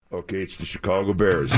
Okay, it's the Chicago Bears.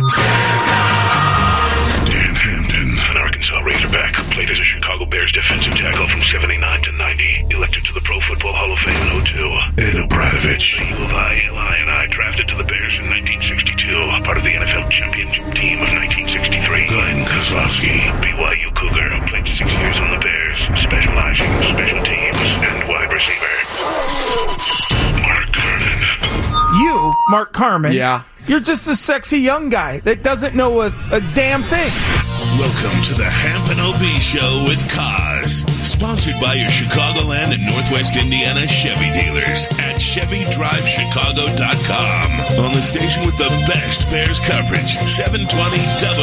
Dan Hampton, an Arkansas Razorback, played as a Chicago Bears defensive tackle from 79 to 90, elected to the Pro Football Hall of Fame in 02. Ed O'Bradovich, the U of I, Illini, drafted to the Bears in 1962, part of the NFL championship team of 1963. Glenn Kozlowski, BYU Cougar, who played 6 years on the Bears, specializing in special teams and wide receiver. Mark Carman. You, Mark Carman. Yeah. You're just a sexy young guy that doesn't know a damn thing. Welcome to the Hamp and OB Show with Kaz. Sponsored by your Chicagoland and Northwest Indiana Chevy dealers at ChevyDriveChicago.com. On the station with the best Bears coverage, 720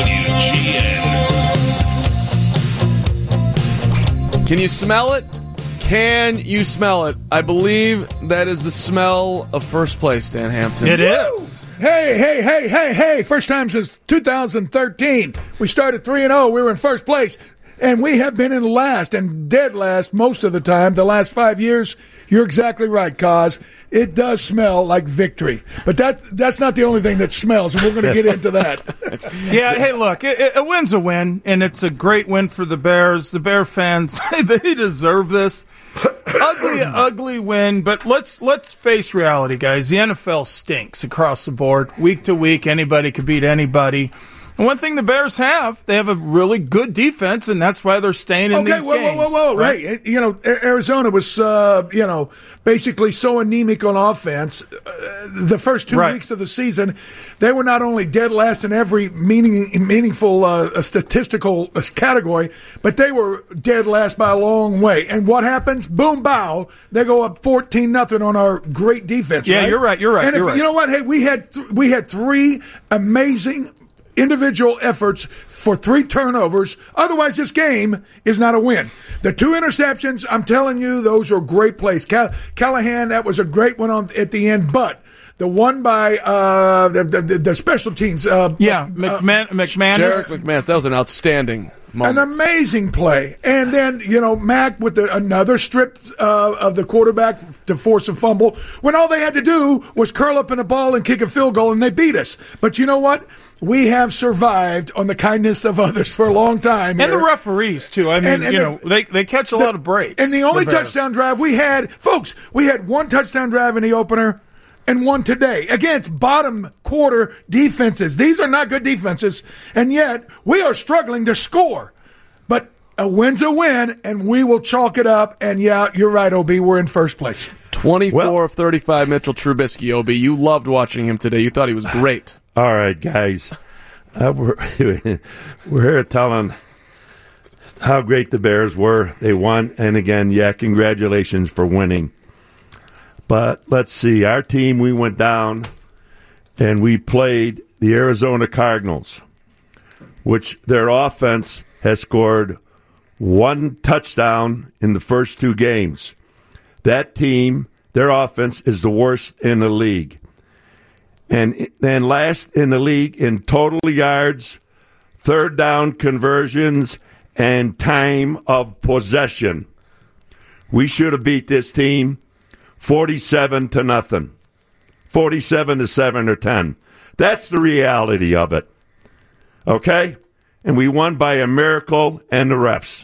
WGN. Can you smell it? Can you smell it? I believe that is the smell of first place, Dan Hampton. It is. Hey. First time since 2013. We started 3-0. We were in first place. And we have been in last and dead last most of the time. The last 5 years, you're exactly right, Kaz. It does smell like victory. But that's not the only thing that smells, and we're going to get into that. Yeah, hey, look, a win's a win, and it's a great win for the Bears. The Bear fans, they deserve this. Ugly win, but let's face reality, guys. The NFL stinks across the board. Week to week, anybody could beat anybody. And one thing the Bears have, they have a really good defense, and that's why they're staying in these games. Whoa. Right. You know, Arizona was, basically so anemic on offense. The first 2 weeks of the season, they were not only dead last in every meaningful statistical category, but they were dead last by a long way. And what happens? Boom, bow. They go up 14-0 on our great defense. Yeah, right? you're right. And you know what? Hey, we had 3 amazing individual efforts for 3 turnovers. Otherwise, this game is not a win. The 2 interceptions, I'm telling you, those are great plays. Callahan, that was a great one at the end, but the one by the special teams. McManus. Jarek McManus, that was an outstanding moment. An amazing play. And then, Mack with another strip of the quarterback to force a fumble, when all they had to do was curl up in a ball and kick a field goal, and they beat us. But you know what? We have survived on the kindness of others for a long time. And the referees, too. I mean, they catch a lot of breaks. And the only touchdown drive we had, folks, we had 1 touchdown drive in the opener and 1 today against bottom quarter defenses. These are not good defenses, and yet we are struggling to score. But a win's a win, and we will chalk it up. And, yeah, you're right, OB, we're in first place. 24 of 35, Mitchell Trubisky, OB. You loved watching him today. You thought he was great. All right, guys. We're here telling how great the Bears were. They won, and again, congratulations for winning. But let's see. Our team, we went down, and we played the Arizona Cardinals, which their offense has scored 1 touchdown in the first 2 games. That team, their offense is the worst in the league. And then last in the league in total yards, third down conversions, and time of possession. We should have beat this team 47-0, 47-7 or 10. That's the reality of it. Okay? And we won by a miracle and the refs.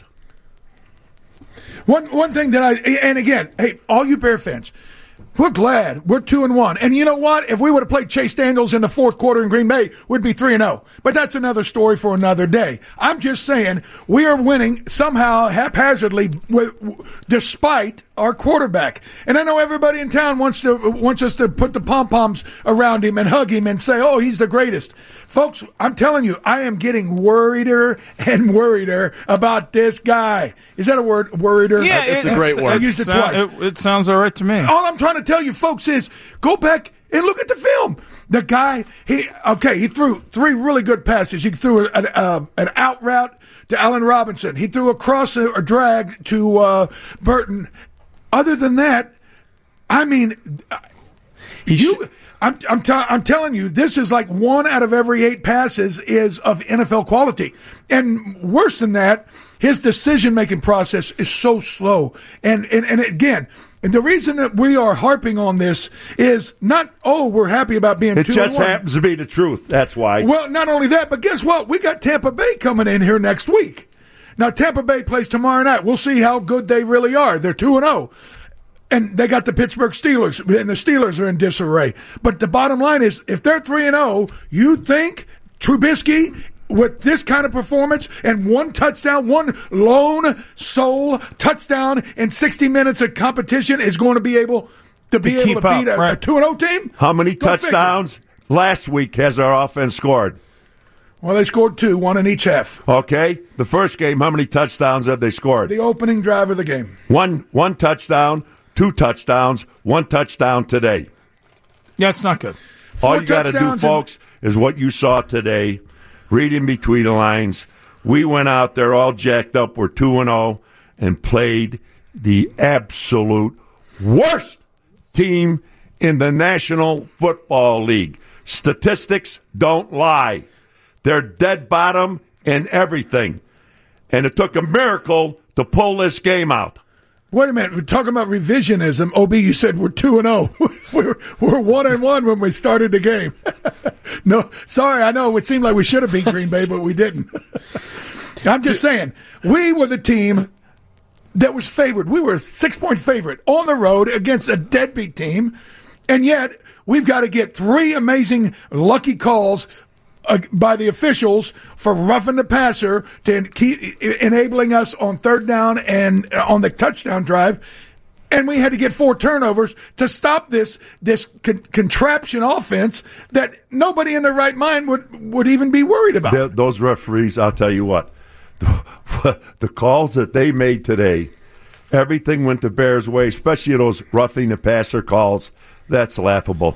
One thing that and again, hey, all you Bear fans, we're glad we're 2-1. And you know what? If we would have played Chase Daniels in the fourth quarter in Green Bay, we'd be 3-0. But that's another story for another day. I'm just saying we are winning somehow haphazardly despite our quarterback. And I know everybody in town wants us to put the pom-poms around him and hug him and say, oh, he's the greatest. Folks, I'm telling you, I am getting worrieder and worrieder about this guy. Is that a word, worrieder? Yeah, it's a great word. I used it twice. It sounds all right to me. All I'm trying to tell you, folks, is go back and look at the film. The guy, he threw 3 really good passes. He threw an out route to Allen Robinson. He threw a cross or drag to Burton. Other than that, I mean, I'm telling you, this is like 1 out of every 8 passes is of NFL quality. And worse than that, his decision-making process is so slow. And again, And the reason that we are harping on this is not, we're happy about being 2-1. It just happens to be the truth. That's why. Well, not only that, but guess what? We got Tampa Bay coming in here next week. Now, Tampa Bay plays tomorrow night. We'll see how good they really are. They're 2-0. And they got the Pittsburgh Steelers, and the Steelers are in disarray. But the bottom line is, if they're 3-0, you think Trubisky, with this kind of performance and one touchdown, one lone sole touchdown in 60 minutes of competition, is going to be able to beat a 2-0 team? How many touchdowns last week has our offense scored? Well, they scored 2, 1 in each half. Okay. The first game, how many touchdowns have they scored? The opening drive of the game. One touchdown, 2 touchdowns, 1 touchdown today. Yeah, it's not good. All you got to do, folks, is what you saw today. Reading between the lines. We went out there all jacked up. We're 2-0 and played the absolute worst team in the National Football League. Statistics don't lie. They're dead bottom in everything. And it took a miracle to pull this game out. Wait a minute. We're talking about revisionism. OB, you said we're 2-0. we're 1-1 when we started the game. No, sorry, I know it seemed like we should have beat Green Bay, but we didn't. I'm just saying, we were the team that was favored. We were a 6-point favorite on the road against a deadbeat team, and yet we've got to get 3 amazing lucky calls by the officials for roughing the passer to keep enabling us on third down and on the touchdown drive. And we had to get 4 turnovers to stop this contraption offense that nobody in their right mind would even be worried about. Those referees, I'll tell you what, the calls that they made today, everything went the Bears' way, especially those roughing the passer calls. That's laughable.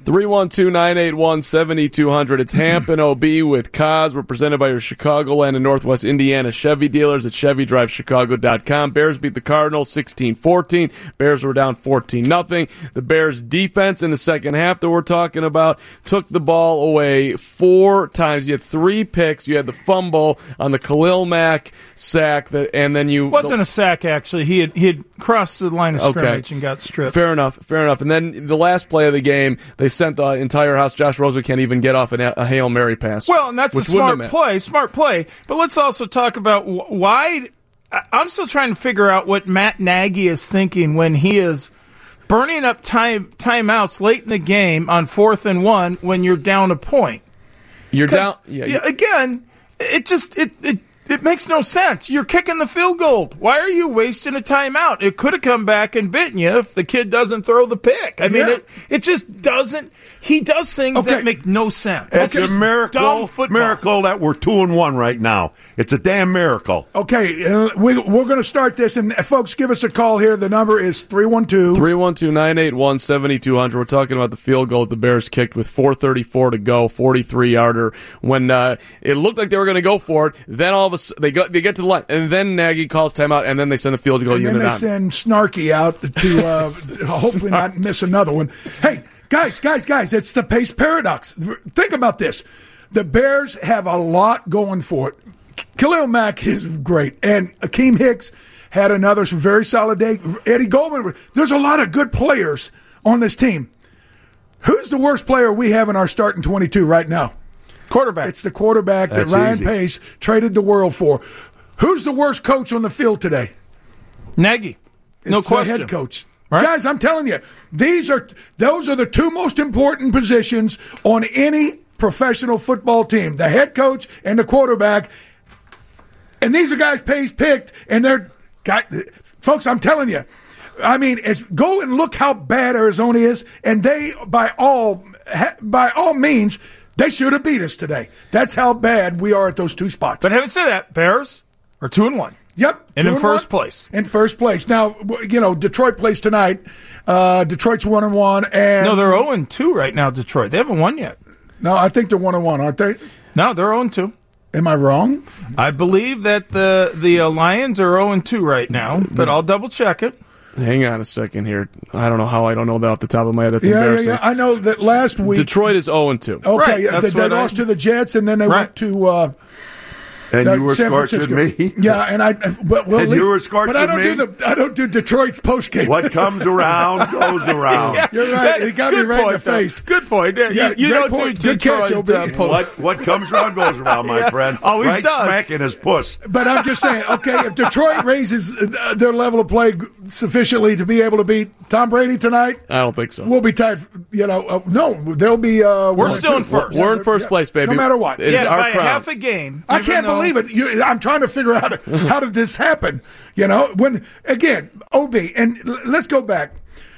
312-981-7200. It's Hamp and OB with Kaz. We're presented by your Chicagoland and Northwest Indiana Chevy dealers at ChevyDriveChicago.com. Bears beat the Cardinals 16-14. Bears were down 14-0. The Bears defense in the second half that we're talking about took the ball away 4 times. You had 3 picks. You had the fumble on the Khalil Mack sack, and then you... It wasn't a sack, actually. He had crossed the line of scrimmage and got stripped. Fair enough. And then the last play of the game, they sent the entire house. Josh Rosen can't even get off a Hail Mary pass. Well, and that's a smart play. But let's also talk about why. I'm still trying to figure out what Matt Nagy is thinking when he is burning up timeouts late in the game on 4th and 1 when you're down a point. You're down. Again, it makes no sense. You're kicking the field goal. Why are you wasting a timeout? It could have come back and bitten you if the kid doesn't throw the pick. I mean, it just doesn't. He does things that make no sense. It's a miracle that we're 2-1 right now. It's a damn miracle. Okay, we're going to start this, and folks, give us a call here. The number is 312-981-7200. We're talking about the field goal that the Bears kicked with 4:34 to go, 43-yarder. When it looked like they were going to go for it, then all of a sudden they get to the line, and then Nagy calls timeout, and then they send the field goal unit on. And then they send Snarky out to hopefully not miss another one. Hey, guys, it's the pace paradox. Think about this. The Bears have a lot going for it. Khalil Mack is great, and Akeem Hicks had another very solid day. Eddie Goldman. There's a lot of good players on this team. Who's the worst player we have in our starting 22 right now? Quarterback. It's the quarterback that Ryan Pace traded the world for. Who's the worst coach on the field today? Nagy. No question. The head coach. Right? Guys, I'm telling you, those are the 2 most important positions on any professional football team: the head coach and the quarterback. And these are guys Pace picked, and folks, I'm telling you, I mean, go and look how bad Arizona is, and they, by all means, they should have beat us today. That's how bad we are at those 2 spots. But having said that, Bears are 2-1. Yep. And in first place. In first place. Now, Detroit plays tonight. Detroit's 1-1. And no, they're 0-2 right now, Detroit. They haven't won yet. No, I think they're 1-1, aren't they? No, they're 0-2. Am I wrong? I believe that the Lions are 0-2 right now, but I'll double-check it. Hang on a second here. I don't know how I don't know that off the top of my head. That's embarrassing. Yeah. I know that last week Detroit is 0-2. Okay, right, they lost to the Jets, and then they went to And you were San scorching Francisco. me? Yeah, and You were scorching but me? I don't do Detroit's postgame. What comes around goes around. You're right. He got me right in the face. Good point. Yeah, you don't do Good catch, Detroit's OB. What comes around goes around, my friend. Always right does. smack in his puss. But I'm just saying, okay, if Detroit raises their level of play sufficiently to be able to beat Tom Brady tonight, I don't think so. we'll be tied. No, they'll be. We're still in first. We're in first place, baby. No matter what. It is our by crown. half a game. I can't believe it. I'm trying to figure out how did this happen. When again, OB, and let's go back.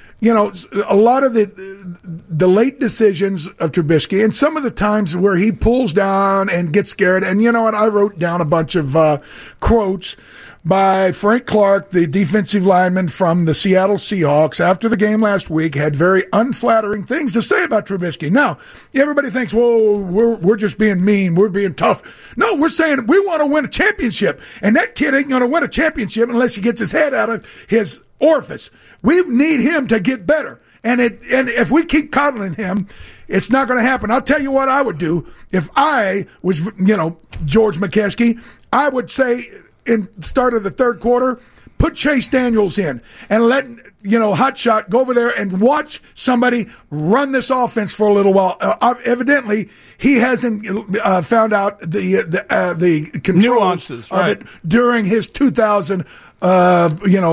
A lot of the late decisions of Trubisky, and some of the times where he pulls down and gets scared. And you know what? I wrote down a bunch of quotes by Frank Clark, the defensive lineman from the Seattle Seahawks, after the game last week, had very unflattering things to say about Trubisky. Now, everybody thinks, whoa, we're just being mean, we're being tough. No, we're saying we want to win a championship, and that kid ain't going to win a championship unless he gets his head out of his orifice. We need him to get better, and if we keep coddling him, it's not going to happen. I'll tell you what I would do if I was, George McKeskey. I would say, in start of the third quarter, put Chase Daniels in and let Hot Shot go over there and watch somebody run this offense for a little while. Evidently, he hasn't found out the controls nuances of it during his 2000. What are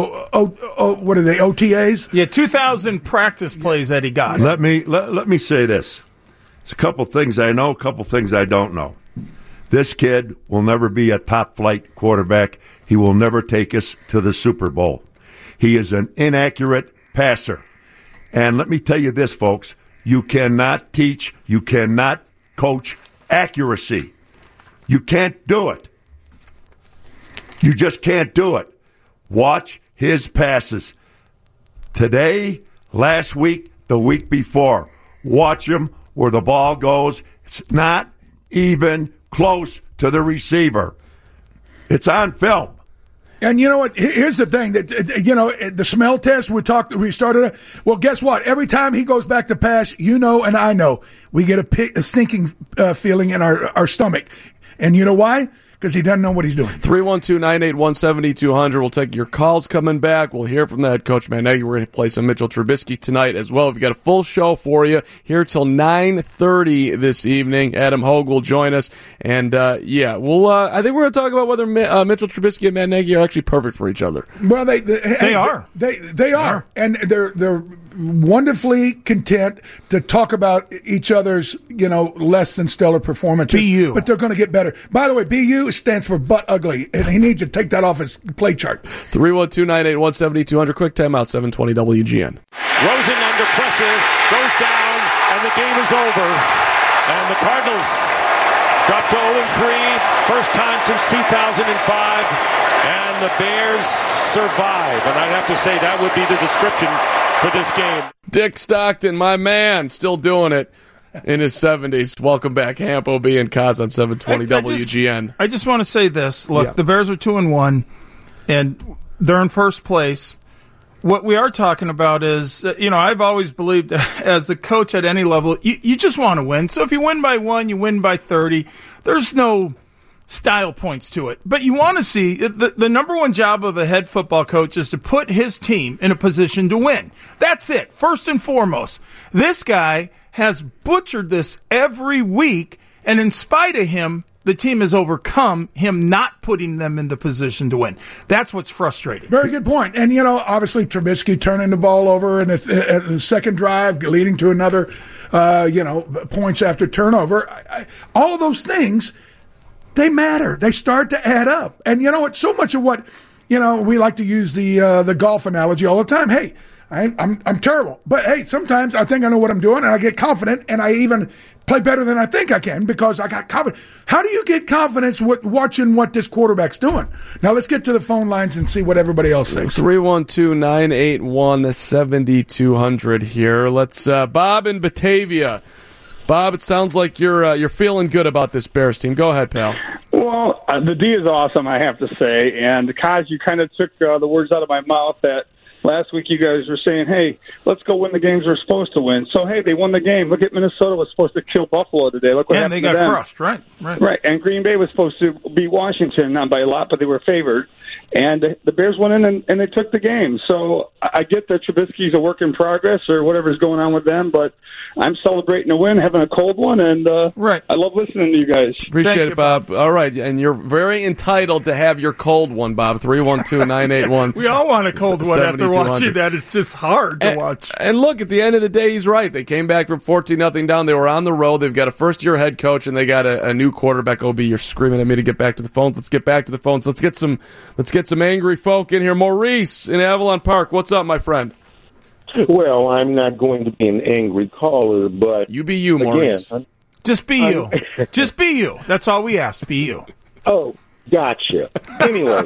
they? OTAs? Yeah, 2,000 practice plays that he got. Let me say this. There's a couple things I know, a couple things I don't know. This kid will never be a top-flight quarterback. He will never take us to the Super Bowl. He is an inaccurate passer. And let me tell you this, folks. You cannot teach, you cannot coach accuracy. You can't do it. You just can't do it. Watch his passes. Today, last week, the week before. Watch him where the ball goes. It's not even close to the receiver. It's on film. And you know what? Here's the thing that the smell test we started. Well, guess what? Every time he goes back to pass, and I know we get a sinking feeling in our stomach. And you know why? Because he doesn't know what he's doing. 312-981-7200. We'll take your calls coming back. We'll hear from the head coach, Matt Nagy. We're going to play some Mitchell Trubisky tonight as well. We've got a full show for you here till 9:30 this evening. Adam Hogue will join us. And, I think we're going to talk about whether Mitchell Trubisky and Matt Nagy are actually perfect for each other. Well, they are. They are. And they're wonderfully content to talk about each other's, less than stellar performances. BU. But they're going to get better. By the way, BU stands for butt ugly, and he needs to take that off his play chart. 312-981-7200. Quick timeout, 720 WGN. Rosen under pressure, goes down, and the game is over. And the Cardinals dropped to 0-3, first time since 2005. And the Bears survive. And I'd have to say that would be the description for this game. Dick Stockton, my man, still doing it in his 70s. Welcome back, Hamp, OB, and Kaz on 720 WGN. I just want to say this. Look, the Bears are 2-1, and they're in first place. What we are talking about is, I've always believed as a coach at any level, you just want to win. So if you win by 1, you win by 30. There's no style points to it. But you want to see the number one job of a head football coach is to put his team in a position to win. That's it, first and foremost. This guy has butchered this every week, and in spite of him, the team has overcome him not putting them in the position to win. That's what's frustrating. Very good point. And, obviously Trubisky turning the ball over in the second drive, leading to another, points after turnover. All of those things, they matter. They start to add up. And so much of what, we like to use the golf analogy all the time. Hey, I'm terrible. But, hey, sometimes I think I know what I'm doing, and I get confident, and I even play better than I think I can because I got confidence. How do you get confidence watching what this quarterback's doing? Now, let's get to the phone lines and see what everybody else thinks. 312-981-7200 here. Let's Bob in Batavia. Bob, it sounds like you're feeling good about this Bears team. Go ahead, pal. Well, the D is awesome, I have to say. And, Kaz, you kind of took the words out of my mouth that last week you guys were saying, hey, let's go win the games we're supposed to win. So, hey, they won the game. Look at Minnesota was supposed to kill Buffalo today. Look what happened and they got to them. crushed, right? Right, and Green Bay was supposed to beat Washington, not by a lot, but they were favored. And the Bears went in and they took the game. So I get that Trubisky's a work in progress or whatever's going on with them, but I'm celebrating a win, having a cold one, and right. I love listening to you guys. Appreciate it, Bob. All right, and you're very entitled to have your cold one, Bob. 312-981. We all want a cold one after watching that. It's just hard to watch. And look, at the end of the day, he's right. They came back from 14-0 down. They were on the road. They've got a first-year head coach, and they got a new quarterback. OB, you're screaming at me to get back to the phones. Let's get back to the phones. Let's get some angry folk in here. Maurice in Avalon Park. What's up, my friend? Well, I'm not going to be an angry caller, but you be you, Maurice. Just be you. Just be you. That's all we ask. Be you. Oh, gotcha. Anyway,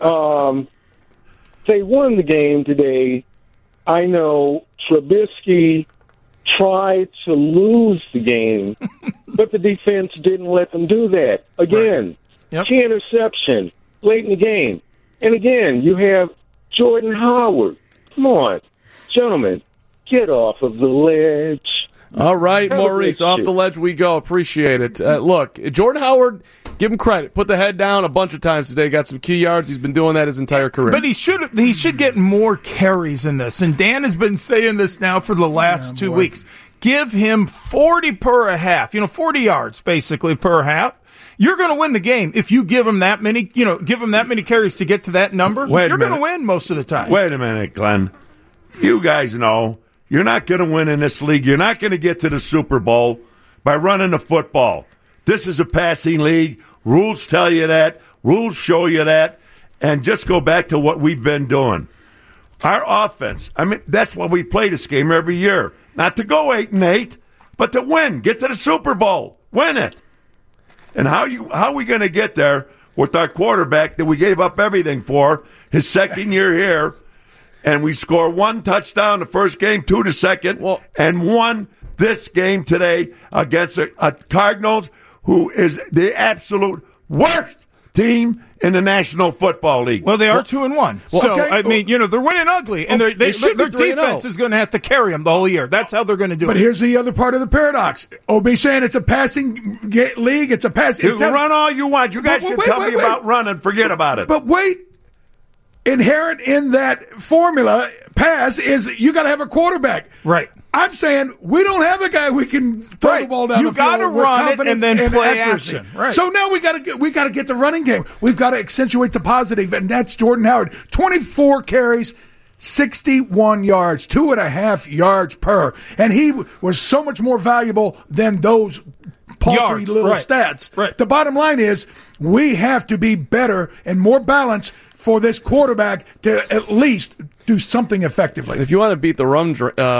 they won the game today. I know Trubisky tried to lose the game, but the defense didn't let them do that. Again, key interception late in the game. And again, you have Jordan Howard. Come on, gentlemen, get off of the ledge. All right, Maurice, off the ledge we go. Appreciate it. Look, Jordan Howard, give him credit. Put the head down a bunch of times today. Got some key yards. He's been doing that his entire career. But he should get more carries in this. And Dan has been saying this now for the last 2 weeks. Give him 40 per a half. 40 yards basically per half. You're going to win the game if you give him that many. Give him that many carries to get to that number. You're going to win most of the time. Wait a minute, Glenn. You guys know you're not going to win in this league. You're not going to get to the Super Bowl by running the football. This is a passing league. Rules tell you that. Rules show you that. And just go back to what we've been doing. Our offense, that's why we play this game every year. Not to go 8-8, but to win. Get to the Super Bowl. Win it. And how are we going to get there with our quarterback that we gave up everything for, his second year here, and we score 1 touchdown the first game, 2 the second, and 1 this game today against a Cardinals who is the absolute worst team in the National Football League. Well, they are 2-1. So, they're winning ugly, and their defense is going to have to carry them the whole year. That's how they're going to do it. But here's the other part of the paradox. OB saying it's a passing league. It's a passing. You can run all you want. You guys can tell me about running. Forget about it. But wait. Inherent in that formula, pass, is you got to have a quarterback. Right. I'm saying we don't have a guy we can throw the ball down the field. You got to run it and then play action. Right. So now we got to get the running game. We've got to accentuate the positive, and that's Jordan Howard. 24 carries, 61 yards, 2.5 yards per, and he was so much more valuable than those paltry little stats. Right. The bottom line is we have to be better and more balanced for this quarterback to at least do something effectively. If you want to beat the run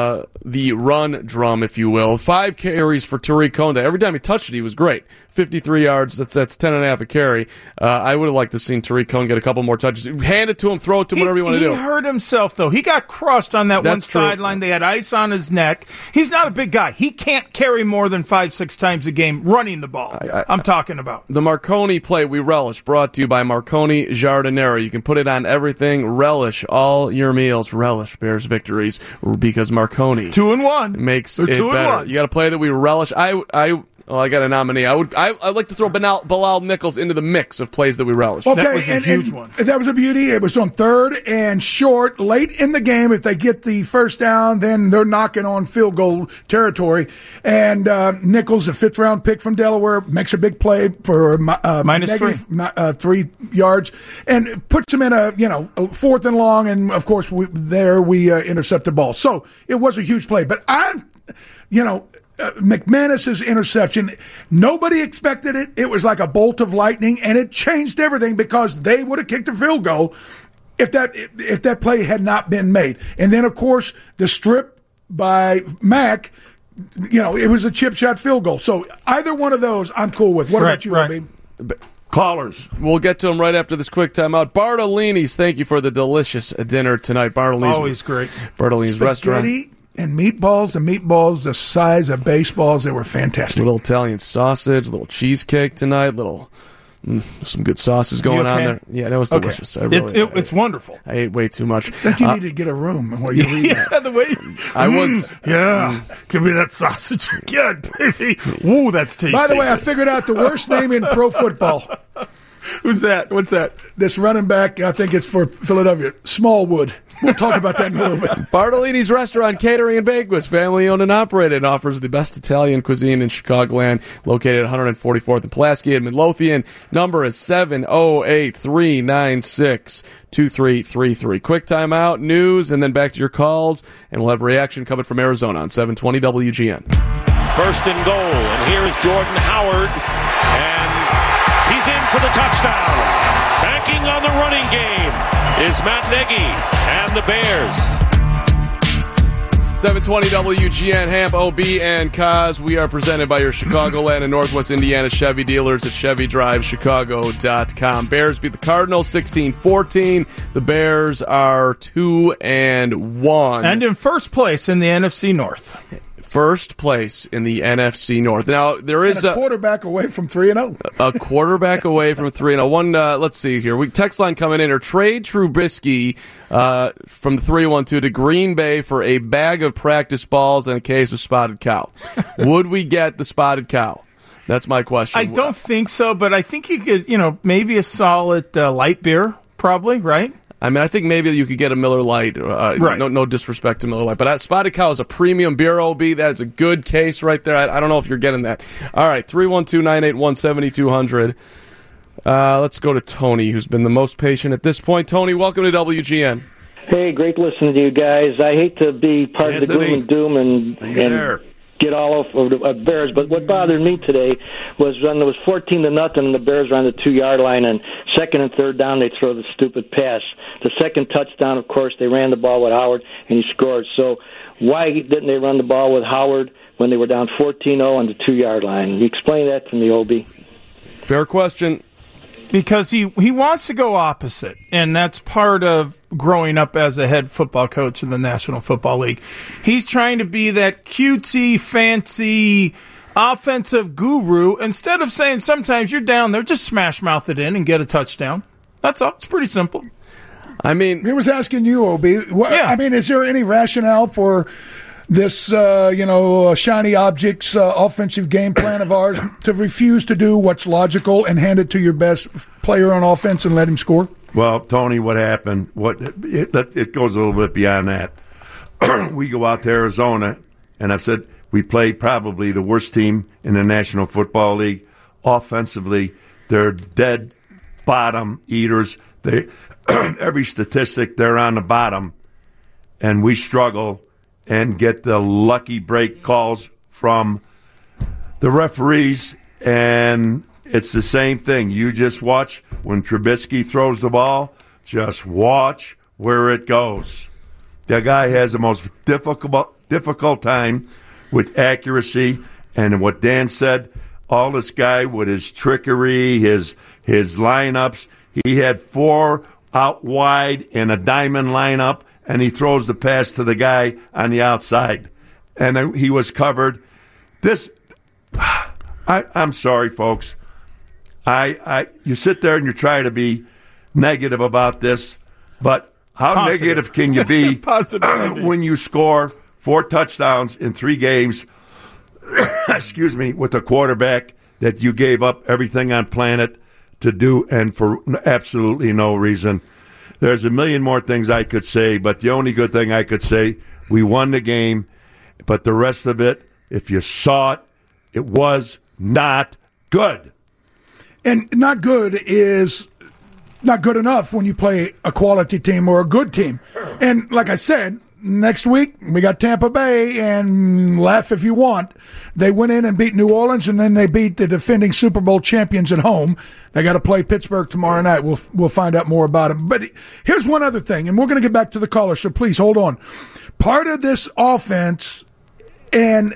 drum, if you will, 5 carries for Tariq Cohen. Every time he touched it, he was great. 53 yards, that's 10.5 a carry. I would have liked to have seen Tariq Cohen get a couple more touches. Hand it to him, throw it to him, whatever you want to do. He hurt himself, though. He got crushed on that one sideline. They had ice on his neck. He's not a big guy. He can't carry more than 5-6 times a game running the ball. I'm talking about. The Marconi play we relish, brought to you by Marconi Giardiniera. You can put it on everything. Relish all your meals. Relish Bears victories because Marconi 2-1 makes it better. You got to play that we relish. I got a nominee. I'd like to throw Bilal Nichols into the mix of plays that we relish. Okay, that was a huge one. That was a beauty. It was on 3rd and short, late in the game. If they get the first down, then they're knocking on field goal territory. And Nichols, a 5th-round pick from Delaware, makes a big play for minus negative 3 yards, and puts him in a 4th and long. And of course, we intercept the ball. So it was a huge play. But McManus's interception, nobody expected it. It was like a bolt of lightning, and it changed everything because they would have kicked a field goal if that play had not been made. And then, of course, the strip by Mack, it was a chip shot field goal. So either one of those, I'm cool with. What about you, Robbie? Callers. We'll get to them right after this quick timeout. Bartolini's, thank you for the delicious dinner tonight. Bartolini's. Always great. Bartolini's restaurant. And meatballs the size of baseballs. They were fantastic. Little Italian sausage, little cheesecake tonight, little Some good sauces going on there. Yeah, that was delicious. Okay. It's wonderful. I ate way too much. I think you need to get a room while you read that. The way I was. Give me that sausage again, baby. Ooh, that's tasty. By the way, I figured out the worst name in pro football. Who's that? What's that? This running back, I think it's for Philadelphia, Smallwood. We'll talk about that in a little bit. Bartolini's Restaurant, Catering and Banquets, family owned and operated, offers the best Italian cuisine in Chicagoland, located at 144th and Pulaski in Midlothian. Number is 708-396-2333. Quick timeout, news, and then back to your calls, and we'll have reaction coming from Arizona on 720 WGN. First and goal, and here is Jordan Howard, and he's in for the touchdown. Banking on the running game is Matt Nagy and the Bears. 720 WGN, Hamp, OB, and Kaz. We are presented by your Chicagoland and Northwest Indiana Chevy dealers at ChevyDriveChicago.com. Bears beat the Cardinals 16-14. The Bears are 2-1. And in first place in the NFC North. First place in the NFC North. Now, there is a quarterback away from 3-0. A quarterback away from 3-0. One, let's see here. Text line coming in, or trade Trubisky from the 312 to Green Bay for a bag of practice balls and a case of Spotted Cow. Would we get the Spotted Cow? That's my question. I don't think so, but I think you could, maybe a solid light beer, probably, right? I mean, I think maybe you could get a Miller Lite. Right. No disrespect to Miller Lite, but Spotted Cow is a premium beer, OB. That is a good case right there. I don't know if you're getting that. All right, 312-981-7200. Let's go to Tony, who's been the most patient at this point. Tony, welcome to WGN. Hey, great listening to you guys. I hate to be part of the gloom and doom and get all of the Bears, but what bothered me today was when it was 14-0 and the Bears were on the 2-yard line, and second and third down they throw the stupid pass. The second touchdown, of course, they ran the ball with Howard and he scored. So why didn't they run the ball with Howard when they were down 14-0 on the 2-yard line? Explain that to me, OB. Fair question. Because he wants to go opposite, and that's part of growing up as a head football coach in the National Football League. He's trying to be that cutesy, fancy offensive guru instead of saying sometimes you're down there, just smash mouth it in and get a touchdown. That's all. It's pretty simple. I mean, he was asking you, OB. I mean, is there any rationale for this, shiny objects offensive game plan of ours to refuse to do what's logical and hand it to your best player on offense and let him score? Well, Tony, what happened? It goes a little bit beyond that. We go out to Arizona, and I've said we play probably the worst team in the National Football League. Offensively, they're dead bottom eaters. Every statistic, they're on the bottom, and we struggle and get the lucky break calls from the referees, and it's the same thing. You just watch when Trubisky throws the ball, just watch where it goes. The guy has the most difficult time with accuracy, and what Dan said, all this guy with his trickery, his lineups, he had 4 out wide in a diamond lineup, and he throws the pass to the guy on the outside, and he was covered. I'm sorry, folks. You sit there and you try to be negative about this, but how negative can you be when you score 4 touchdowns in 3 games, excuse me, with a quarterback that you gave up everything on planet to do and for absolutely no reason? There's a million more things I could say, but the only good thing I could say, we won the game, but the rest of it, if you saw it, it was not good. And not good is not good enough when you play a quality team or a good team. And like I said, next week we got Tampa Bay, and laugh if you want. They went in and beat New Orleans, and then they beat the defending Super Bowl champions at home. They got to play Pittsburgh tomorrow night. We'll find out more about them. But here's one other thing, and we're going to get back to the caller, so please hold on. Part of this offense and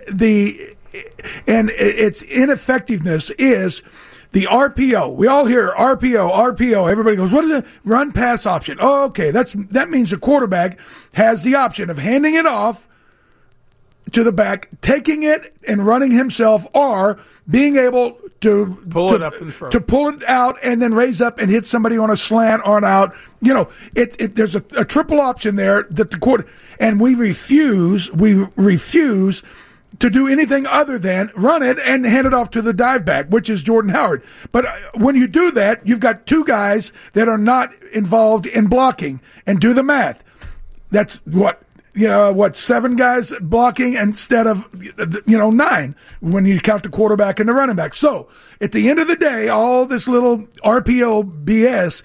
its ineffectiveness is the RPO. We all hear RPO. Everybody goes, what is it? Run pass option. Oh, okay. That means the quarterback has the option of handing it off to the back, taking it and running himself, or being able to pull it up and throw. To pull it out and then raise up and hit somebody on a slant or an out. There's a triple option there that the quarter, and we refuse to do anything other than run it and hand it off to the dive back, which is Jordan Howard. But when you do that, you've got two guys that are not involved in blocking. And do the math. That's what 7 guys blocking instead of 9 when you count the quarterback and the running back. So at the end of the day, all this little RPO BS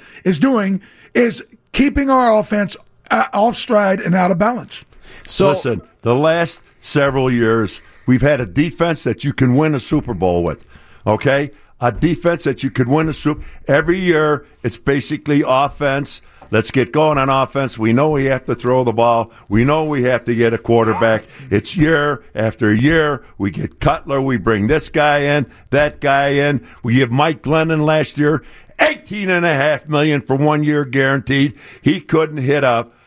is keeping our offense off stride and out of balance. So listen, the last several years, we've had a defense that you can win a Super Bowl with, okay? A defense that you could win a Super Bowl. Every year, it's basically offense. Let's get going on offense. We know we have to throw the ball. We know we have to get a quarterback. It's year after year. We get Cutler. We bring this guy in, that guy in. We give Mike Glennon last year $18.5 million for 1 year guaranteed. He couldn't hit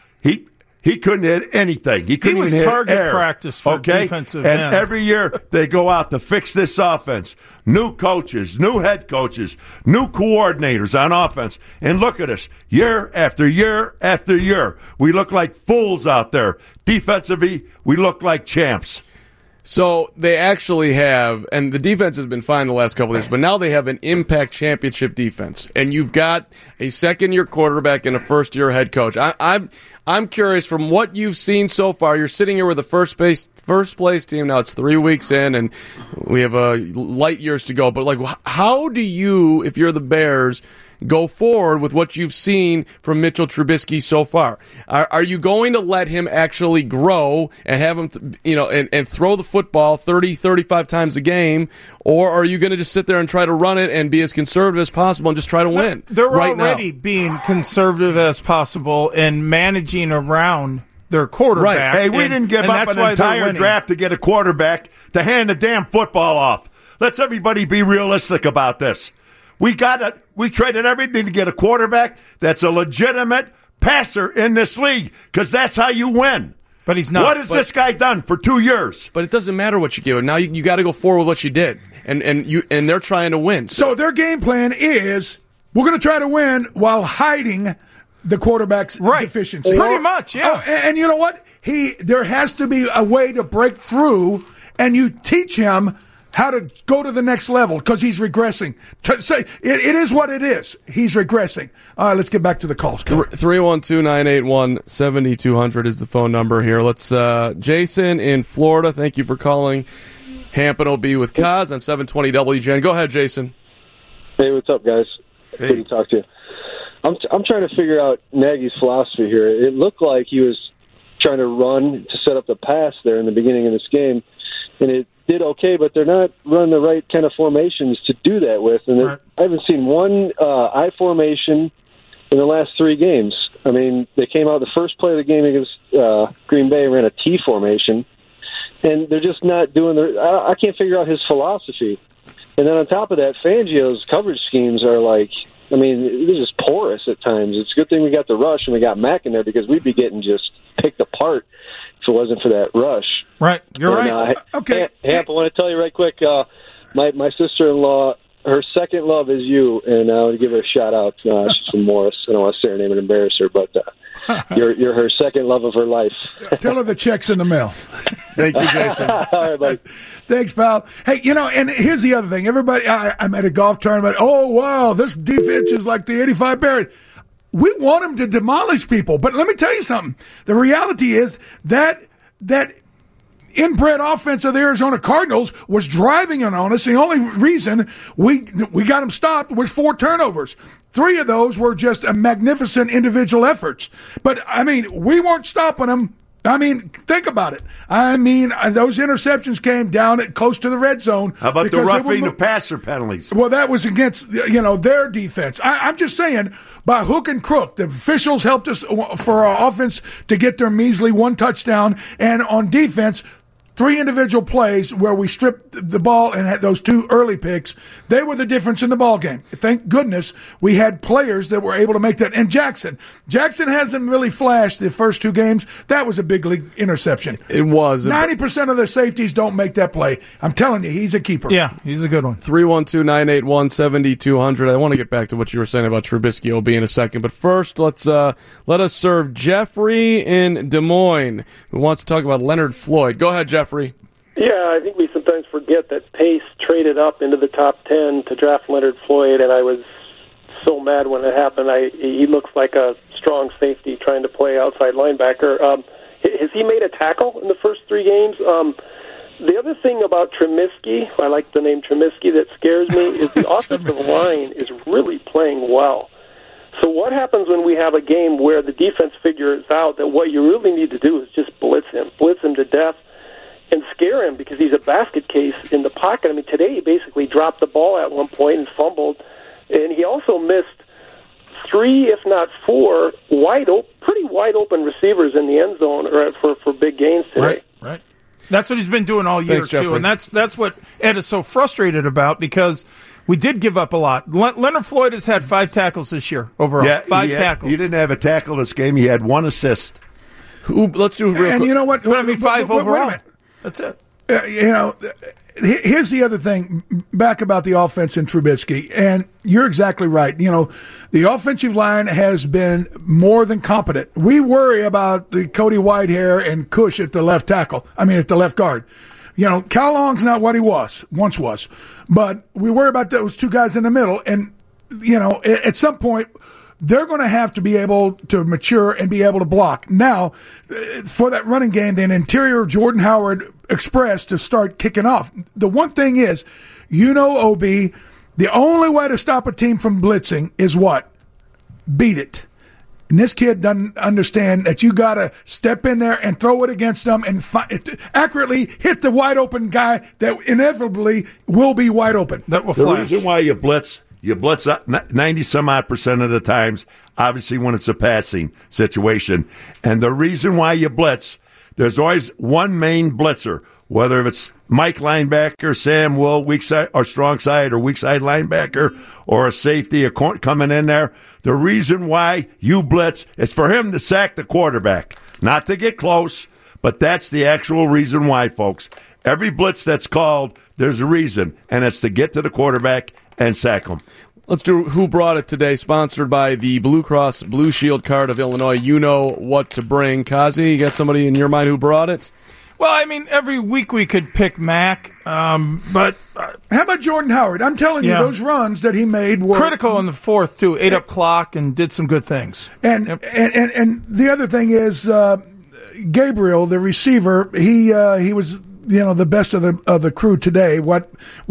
He couldn't hit anything. He couldn't even hit target air. practice for defensive ends. And every year they go out to fix this offense. New coaches, new head coaches, new coordinators on offense. And look at us. Year after year after year. We look like fools out there. Defensively, we look like champs. So they actually have, and the defense has been fine the last couple of years, but now they have an impact championship defense, and you've got a second-year quarterback and a first-year head coach. I'm curious, from what you've seen so far, you're sitting here with the first place team. Now it's 3 weeks in, and we have light years to go. But how do you, if you're the Bears, go forward with what you've seen from Mitchell Trubisky so far? Are you going to let him actually grow and have him, and throw the football 30, 35 times a game, or are you going to just sit there and try to run it and be as conservative as possible and just try to win? They're right already now being conservative as possible and managing around their quarterback. Right. Hey, we didn't give up an entire draft to get a quarterback to hand the damn football off. Let's everybody be realistic about this. We traded everything to get a quarterback that's a legitimate passer in this league, because that's how you win. But he's not. What has this guy done for 2 years? But it doesn't matter what you give him. Now you got to go forward with what you did, and they're trying to win. So their game plan is, we're going to try to win while hiding the quarterback's deficiency. Pretty much, yeah. And you know what? There has to be a way to break through, and you teach him how to go to the next level, because he's regressing. It is what it is. He's regressing. All right, let's get back to the calls. 312-981-7200 is the phone number here. Let's Jason in Florida. Thank you for calling Hampton OB with Kaz on 720 WGN. Go ahead, Jason. Hey, what's up, guys? Hey. Good to talk to you. I'm trying to figure out Nagy's philosophy here. It looked like he was trying to run to set up the pass there in the beginning of this game, and it did okay, but they're not running the right kind of formations to do that with. And I haven't seen one I formation in the last 3 games. I mean, they came out the first play of the game against Green Bay, ran a T formation, and they're just not doing I can't figure out his philosophy. And then on top of that, Fangio's coverage schemes are they're just porous at times. It's a good thing we got the rush and we got Mack in there, because we'd be getting just picked apart if it wasn't for that rush. Right, you're right. Okay. Hamp, I want to tell you right quick, my sister-in-law, her second love is you, and I want to give her a shout-out. She's from Morris. I don't want to say her name and embarrass her, but you're her second love of her life. Tell her the check's in the mail. Thank you, Jason. All right, buddy. Thanks, pal. Hey, and here's the other thing. Everybody, I'm at a golf tournament. Oh, wow, this defense is like the 85 Bears. We want them to demolish people. But let me tell you something. The reality is that inbred offense of the Arizona Cardinals was driving on us. The only reason we got them stopped was 4 turnovers. 3 of those were just magnificent individual efforts. But, we weren't stopping them. Think about it. Those interceptions came down close to the red zone. How about the roughing the passer penalties? Well, that was against their defense. I'm just saying, by hook and crook, the officials helped us for our offense to get their measly 1 touchdown, and on defense, 3 individual plays where we stripped the ball and had those 2 early picks, they were the difference in the ball game. Thank goodness we had players that were able to make that. And Jackson hasn't really flashed the first 2 games. That was a big league interception. It was. 90% of the safeties don't make that play. I'm telling you, he's a keeper. Yeah, he's a good one. 312-981-7200. I want to get back to what you were saying about Trubisky OB in a second, but first let us serve Jeffrey in Des Moines, who wants to talk about Leonard Floyd. Go ahead, Jeffrey. Yeah, I think we sometimes forget that Pace traded up into the top 10 to draft Leonard Floyd, and I was so mad when it happened. He looks like a strong safety trying to play outside linebacker. Has he made a tackle in the first 3 games? The other thing about Trubisky, I like the name Trubisky, that scares me, is the offensive line is really playing well. So what happens when we have a game where the defense figures out that what you really need to do is just blitz him to death, and scare him because he's a basket case in the pocket. I mean, today he basically dropped the ball at one point and fumbled, and he also missed 3, if not 4, pretty wide open receivers in the end zone for big gains today. Right. That's what he's been doing all year, Thanks, too, Jeffrey. and that's what Ed is so frustrated about because we did give up a lot. Leonard Floyd has had 5 tackles this year overall. Yeah, 5 tackles. He didn't have a tackle this game. He had 1 assist. Let's do it real quick. And you know what? But I mean, 5 overall. Wait a minute. That's it. Here's the other thing back about the offense in Trubisky, and you're exactly right. The offensive line has been more than competent. We worry about the Cody Whitehair and Cush at the left tackle. I mean, at the left guard. Cal Long's not what he once was, but we worry about those 2 guys in the middle. And at some point, they're going to have to be able to mature and be able to block. Now, for that running game, the interior Jordan Howard Express to start kicking off. The one thing is, OB, the only way to stop a team from blitzing is what? Beat it. And this kid doesn't understand that you got to step in there and throw it against them and accurately hit the wide open guy that inevitably will be wide open. That will The flash. reason why you blitz 90-some-odd% of the times, obviously when it's a passing situation. And the reason why you blitz, there's always one main blitzer, whether it's Mike linebacker, Sam Will, weak side or strong side or weak side linebacker, or a safety coming in there. The reason why you blitz is for him to sack the quarterback, not to get close, but that's the actual reason why, folks. Every blitz that's called, there's a reason, and it's to get to the quarterback and sack him. Let's do Who Brought It today, sponsored by the Blue Cross Blue Shield Card of Illinois. You know what to bring. Kazi, you got somebody in your mind who brought it? Well, I mean, every week we could pick Mac, but... how about Jordan Howard? I'm telling you, those runs that he made were... critical in the fourth, too. Ate up clock and did some good things. And the other thing is, Gabriel, the receiver, he was... the best of the crew today. What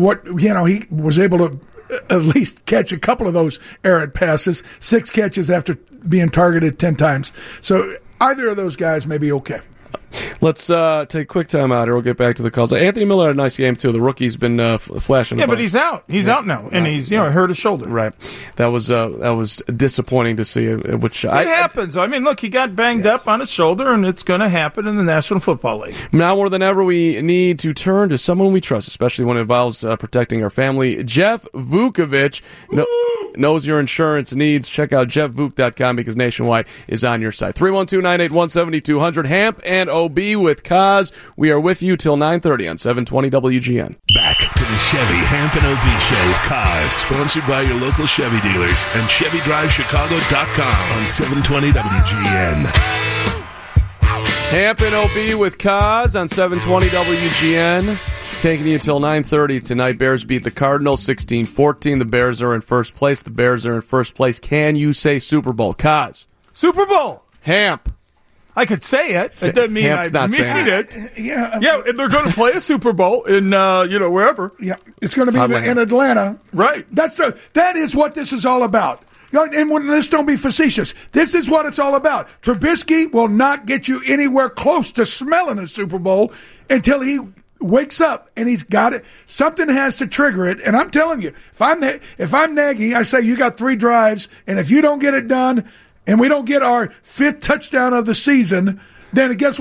he was able to at least catch a couple of those errant passes, 6 catches after being targeted 10 times. So either of those guys may be okay. Let's take a quick time out here. We'll get back to the calls. Anthony Miller had a nice game, too. The rookie's been flashing. Yeah, but he's out. He's out now, and he's hurt his shoulder. Right. That was disappointing to see. Which it happens. I mean, look, he got banged up on his shoulder, and it's going to happen in the National Football League. Now more than ever, we need to turn to someone we trust, especially when it involves protecting our family. Jeff Vukovich knows your insurance needs. Check out jeffvuk.com because Nationwide is on your side. 312-981-7200. Hamp and OB with Kaz. We are with you till 9:30 on 720 WGN. Back to the Chevy Hamp and OB Show with Kaz, sponsored by your local Chevy dealers and ChevyDriveChicago.com on 720 WGN. Hamp and OB with Kaz on 720 WGN. Taking you till 9:30 tonight. Bears beat the Cardinals 16-14. The Bears are in first place. The Bears are in first place. Can you say Super Bowl? Kaz. Super Bowl. Hamp. I could say it. It doesn't mean Hamp's I not mean it. Yeah, and they're going to play a Super Bowl in wherever. Yeah, it's going to be in Atlanta. Right. That is what this is all about. And let's don't be facetious. This is what it's all about. Trubisky will not get you anywhere close to smelling a Super Bowl until he wakes up and he's got it. Something has to trigger it. And I'm telling you, if I'm Nagy, I say you got 3 drives, and if you don't get it done, and we don't get our 5th touchdown of the season, then guess what?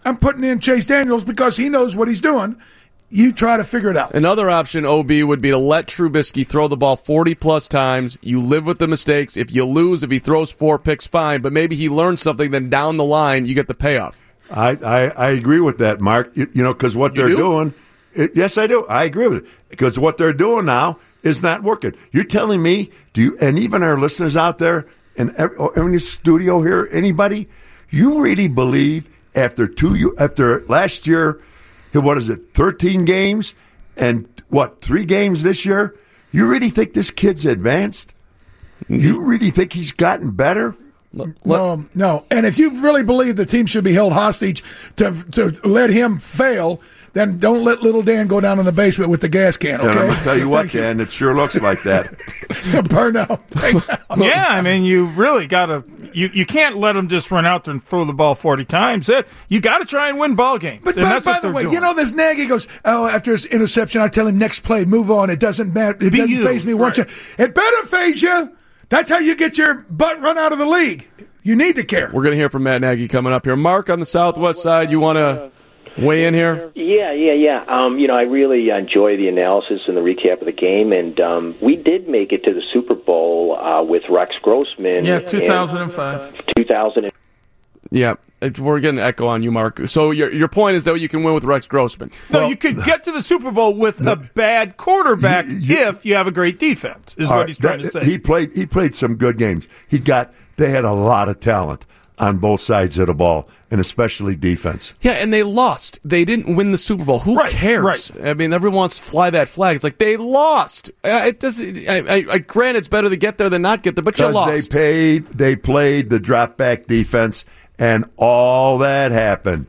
I'm putting in Chase Daniels because he knows what he's doing. You try to figure it out. Another option, OB, would be to let Trubisky throw the ball 40-plus times. You live with the mistakes. If you lose, if he throws 4 picks, fine. But maybe he learns something, then down the line, you get the payoff. I agree with that, Mark. Because what they're doing, yes, I do. I agree with it. Because what they're doing now is not working. You're telling me, and even our listeners out there, and in the studio here, anybody, you really believe after last year, what is it, 13 games, and 3 games this year? You really think this kid's advanced? You really think he's gotten better? No. And if you really believe the team should be held hostage to let him fail, then don't let little Dan go down in the basement with the gas can, okay? And I'm going to tell you what, Dan, it sure looks like that. Burn out. Yeah, I mean, you really got to – you can't let them just run out there and throw the ball 40 times. You got to try and win ball games. But and that's by what the they're way, doing. this Nagy goes, after his interception, I tell him next play, move on. It doesn't matter. It doesn't faze me once. It better faze you. That's how you get your butt run out of the league. You need to care. We're going to hear from Matt Nagy coming up here. Mark, on the Southwest side, you want to weigh in here? Yeah. I really enjoy the analysis and the recap of the game, and we did make it to the Super Bowl with Rex Grossman. Yeah, 2005. 2000. Yeah, we're getting an echo on you, Mark. So your point is that you can win with Rex Grossman. No, you could get to the Super Bowl with a bad quarterback if you have a great defense, is what he's trying to say. He played some good games. They had a lot of talent on both sides of the ball, and especially defense. Yeah, and they lost. They didn't win the Super Bowl. Who cares? Right. I mean, everyone wants to fly that flag. It's like they lost. It doesn't. I grant it's better to get there than not get there, but you lost. They played the drop back defense, and all that happened.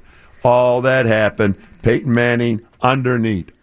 Peyton Manning underneath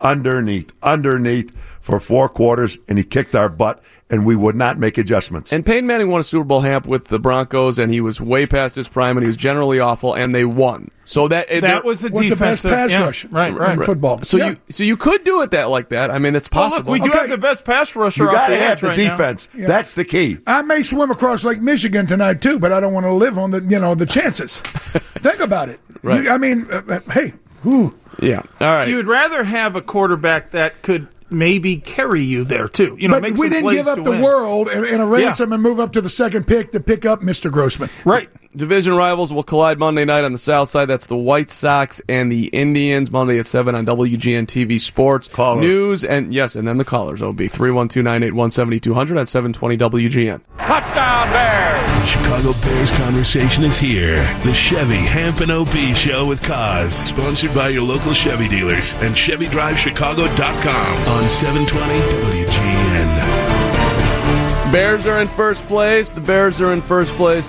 for 4 quarters, and he kicked our butt, and we would not make adjustments. And Peyton Manning won a Super Bowl hamp with the Broncos, and he was way past his prime, and he was generally awful, and they won. So that was the the defense best pass rush in football. So you could do it like that. I mean, it's possible. Look, we do have the best pass rusher. You got to have the defense. Yeah. That's the key. I may swim across Lake Michigan tonight too, but I don't want to live on the chances. Think about it. Right. Hey. Whew. Yeah. All right. You would rather have a quarterback that could maybe carry you there too. But we didn't give up the world and a ransom and move up to the second pick to pick up Mr. Grossman. Right. Division rivals will collide Monday night on the South Side. That's the White Sox and the Indians. Monday at 7 on WGN TV Sports. Caller. News and then the callers. OB 312-981-7200 at 720 WGN. Touchdown Bears! The Chicago Bears conversation is here. The Chevy Hamp and OB Show with Kaz. Sponsored by your local Chevy dealers and ChevyDriveChicago.com on 720 WGN. Bears are in first place. The Bears are in first place.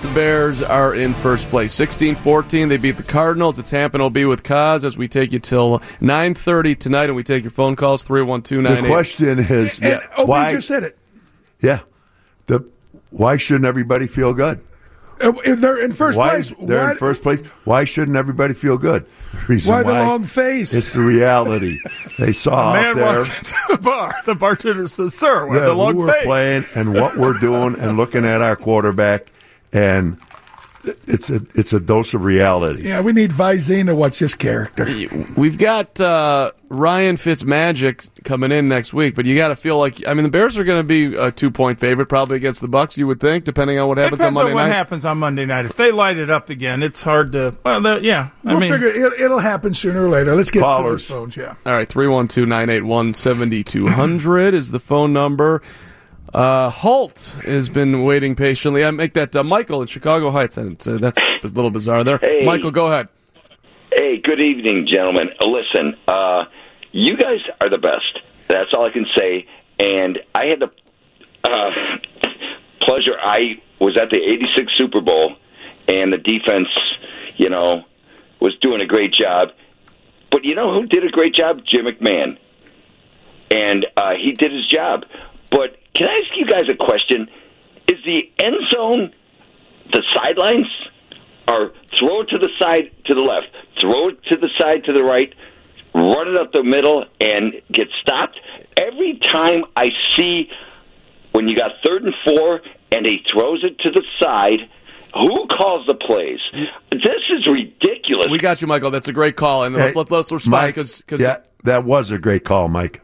16-14. They beat the Cardinals. It's Hamp and OB with Kaz as we take you till 9:30 tonight, and we take your phone calls 312-98. The question is, why? Just said it. Yeah. Why shouldn't everybody feel good? They're in first place. They're in first place. Why shouldn't everybody feel good? Why the long face? It's the reality. They saw man out there. walks into the bar. The bartender says, "Sir, why the long who face?" We're playing and what we're doing and looking at our quarterback, and it's a dose of reality. Yeah, we need Visine to watch this character. We've got Ryan Fitzmagic coming in next week, but you got to feel like the Bears are going to be a 2-point favorite probably against the Bucs. You would think, depending on what happens on Monday night. What happens on Monday night? If they light it up again, it's hard to. We'll figure it'll happen sooner or later. Let's get to those phones. Yeah. All right, 312-981-7200 is the phone number. Holt has been waiting patiently. I make that Michael in Chicago Heights, and that's a little bizarre there. Hey. Michael, go ahead. Hey, good evening, gentlemen. Listen, you guys are the best. That's all I can say. And I had the pleasure. I was at the '86 Super Bowl, and the defense, was doing a great job. But you know who did a great job? Jim McMahon. And he did his job. But can I ask you guys a question? Is the end zone the sidelines? Or throw it to the side to the left, throw it to the side to the right, run it up the middle, and get stopped? Every time I see when you got 3rd and 4 and he throws it to the side Who calls the plays? This is ridiculous. We got you, Michael. That's a great call, and let's respond because that was a great call, Mike.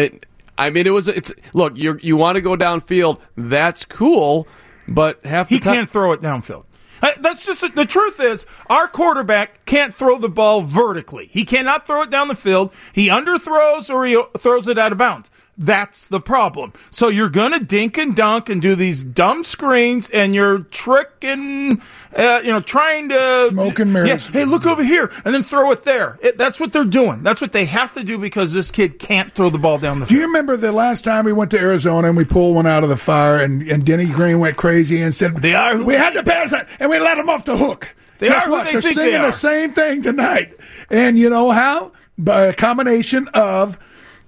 Look, you want to go downfield. That's cool, but he can't throw it downfield. That's just the truth. Is our quarterback can't throw the ball vertically. He cannot throw it down the field. He underthrows or he throws it out of bounds. That's the problem. So you're going to dink and dunk and do these dumb screens, and you're tricking, trying to smoke and mirrors. Yeah, hey, look over here, and then throw it there. That's what they're doing. That's what they have to do because this kid can't throw the ball down the field. Do you remember the last time we went to Arizona and we pulled one out of the fire, and Denny Green went crazy and said, we had to pass it, and we let him off the hook. Guess what? They're singing the same thing tonight. And you know how? By a combination of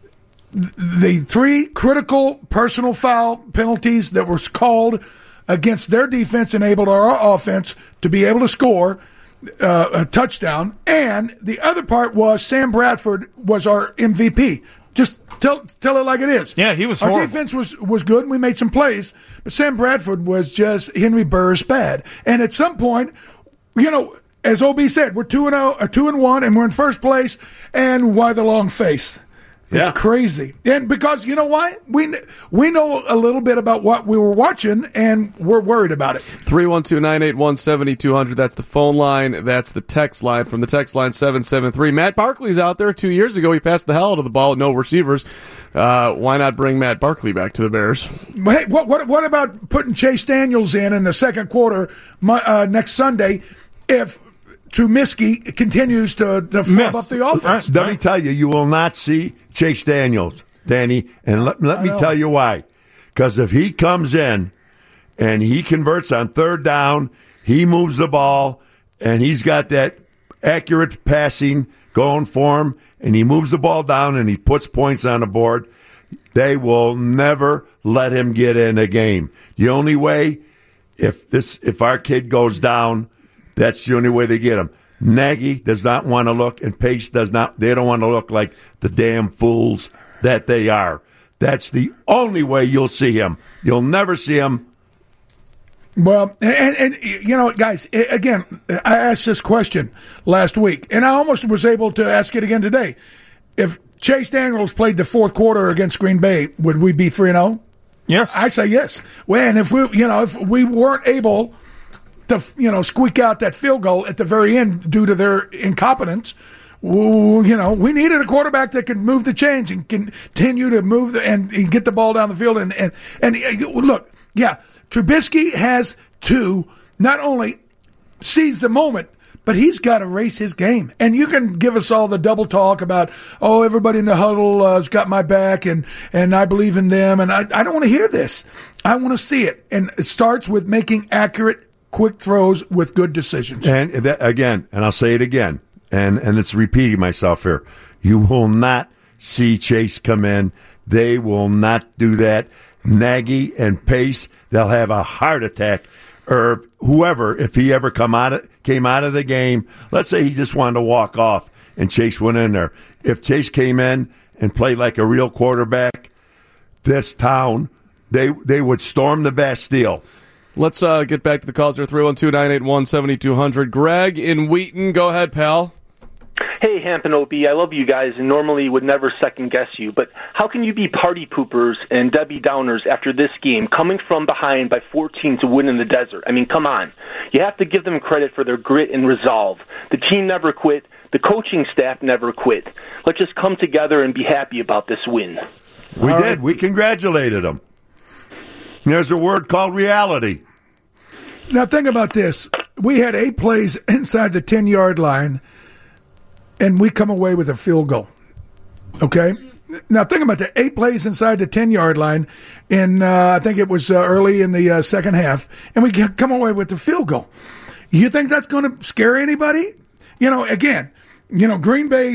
the 3 critical personal foul penalties that were called against their defense enabled our offense to be able to score a touchdown. And the other part was Sam Bradford was our MVP. Just tell it like it is. Yeah, he was Our horrible. defense was good, and we made some plays. But Sam Bradford was just Henry Burris bad. And at some point, as OB said, we're 2-1, and we're in first place. And why the long face? It's crazy. And because, you know why? We know a little bit about what we were watching, and we're worried about it. 312-981-7200. That's the phone line. That's the text line. From the text line, 773. Matt Barkley's out there. 2 years ago, he passed the hell out of the ball with no receivers. Why not bring Matt Barkley back to the Bears? Hey, what about putting Chase Daniels in the second quarter next Sunday if Trubisky continues to flub up the offense? Let me tell you, you will not see Chase Daniels, Danny, and let me tell you why. Because if he comes in and he converts on third down, he moves the ball, and he's got that accurate passing going for him, and he moves the ball down and he puts points on the board, they will never let him get in a game. The only way, if our kid goes down, that's the only way they get him. Nagy does not want to look, and Pace does not. They don't want to look like the damn fools that they are. That's the only way you'll see him. You'll never see him. Well, and guys, again, I asked this question last week, and I almost was able to ask it again today. If Chase Daniels played the fourth quarter against Green Bay, would we be 3-0? Yes. I say yes. Well, and if we weren't able to squeak out that field goal at the very end due to their incompetence, we needed a quarterback that could move the chains and continue to move and get the ball down the field. And look, Trubisky has to not only seize the moment, but he's got to race his game. And you can give us all the double talk about, everybody in the huddle has got my back and I believe in them. And I don't want to hear this. I want to see it. And it starts with making accurate, quick throws with good decisions. And again, and I'll say it again, and it's repeating myself here, you will not see Chase come in. They will not do that. Nagy and Pace, they'll have a heart attack, or whoever, if he ever came out of the game. Let's say he just wanted to walk off and Chase went in there. If Chase came in and played like a real quarterback, this town, they would storm the Bastille. Let's get back to the calls here. 312-981-7200. Greg in Wheaton. Go ahead, pal. Hey, Hamp and OB, I love you guys and normally would never second-guess you, but how can you be party poopers and Debbie Downers after this game, coming from behind by 14 to win in the desert? I mean, come on. You have to give them credit for their grit and resolve. The team never quit. The coaching staff never quit. Let's just come together and be happy about this win. We did. We congratulated them. There's a word called reality. Now, think about this. We had 8 plays inside the 10-yard line, and we come away with a field goal. Okay? Now, think about that. 8 plays inside the 10-yard line, and I think it was early in the second half, and we come away with the field goal. You think that's going to scare anybody? Again, Green Bay,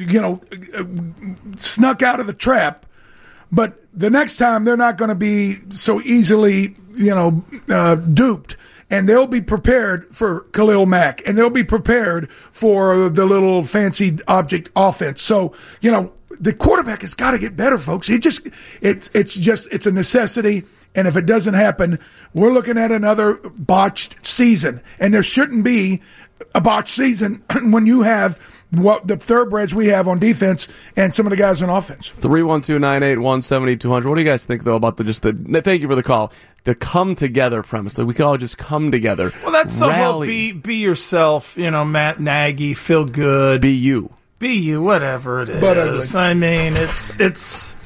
snuck out of the trap, but the next time they're not going to be so easily, duped. And they'll be prepared for Khalil Mack, and they'll be prepared for the little fancy object offense. So, the quarterback has got to get better, folks. It's a necessity. And if it doesn't happen, we're looking at another botched season. And there shouldn't be a botched season when you have what the thoroughbreds we have on defense and some of the guys on offense. 312-981-7200. What do you guys think, though, about thank you for the call, the come together premise, that we could all just come together. Well, that's the whole be yourself, Matt Nagy, feel good. Be you. Be you, whatever it is. But ugly. I mean, it's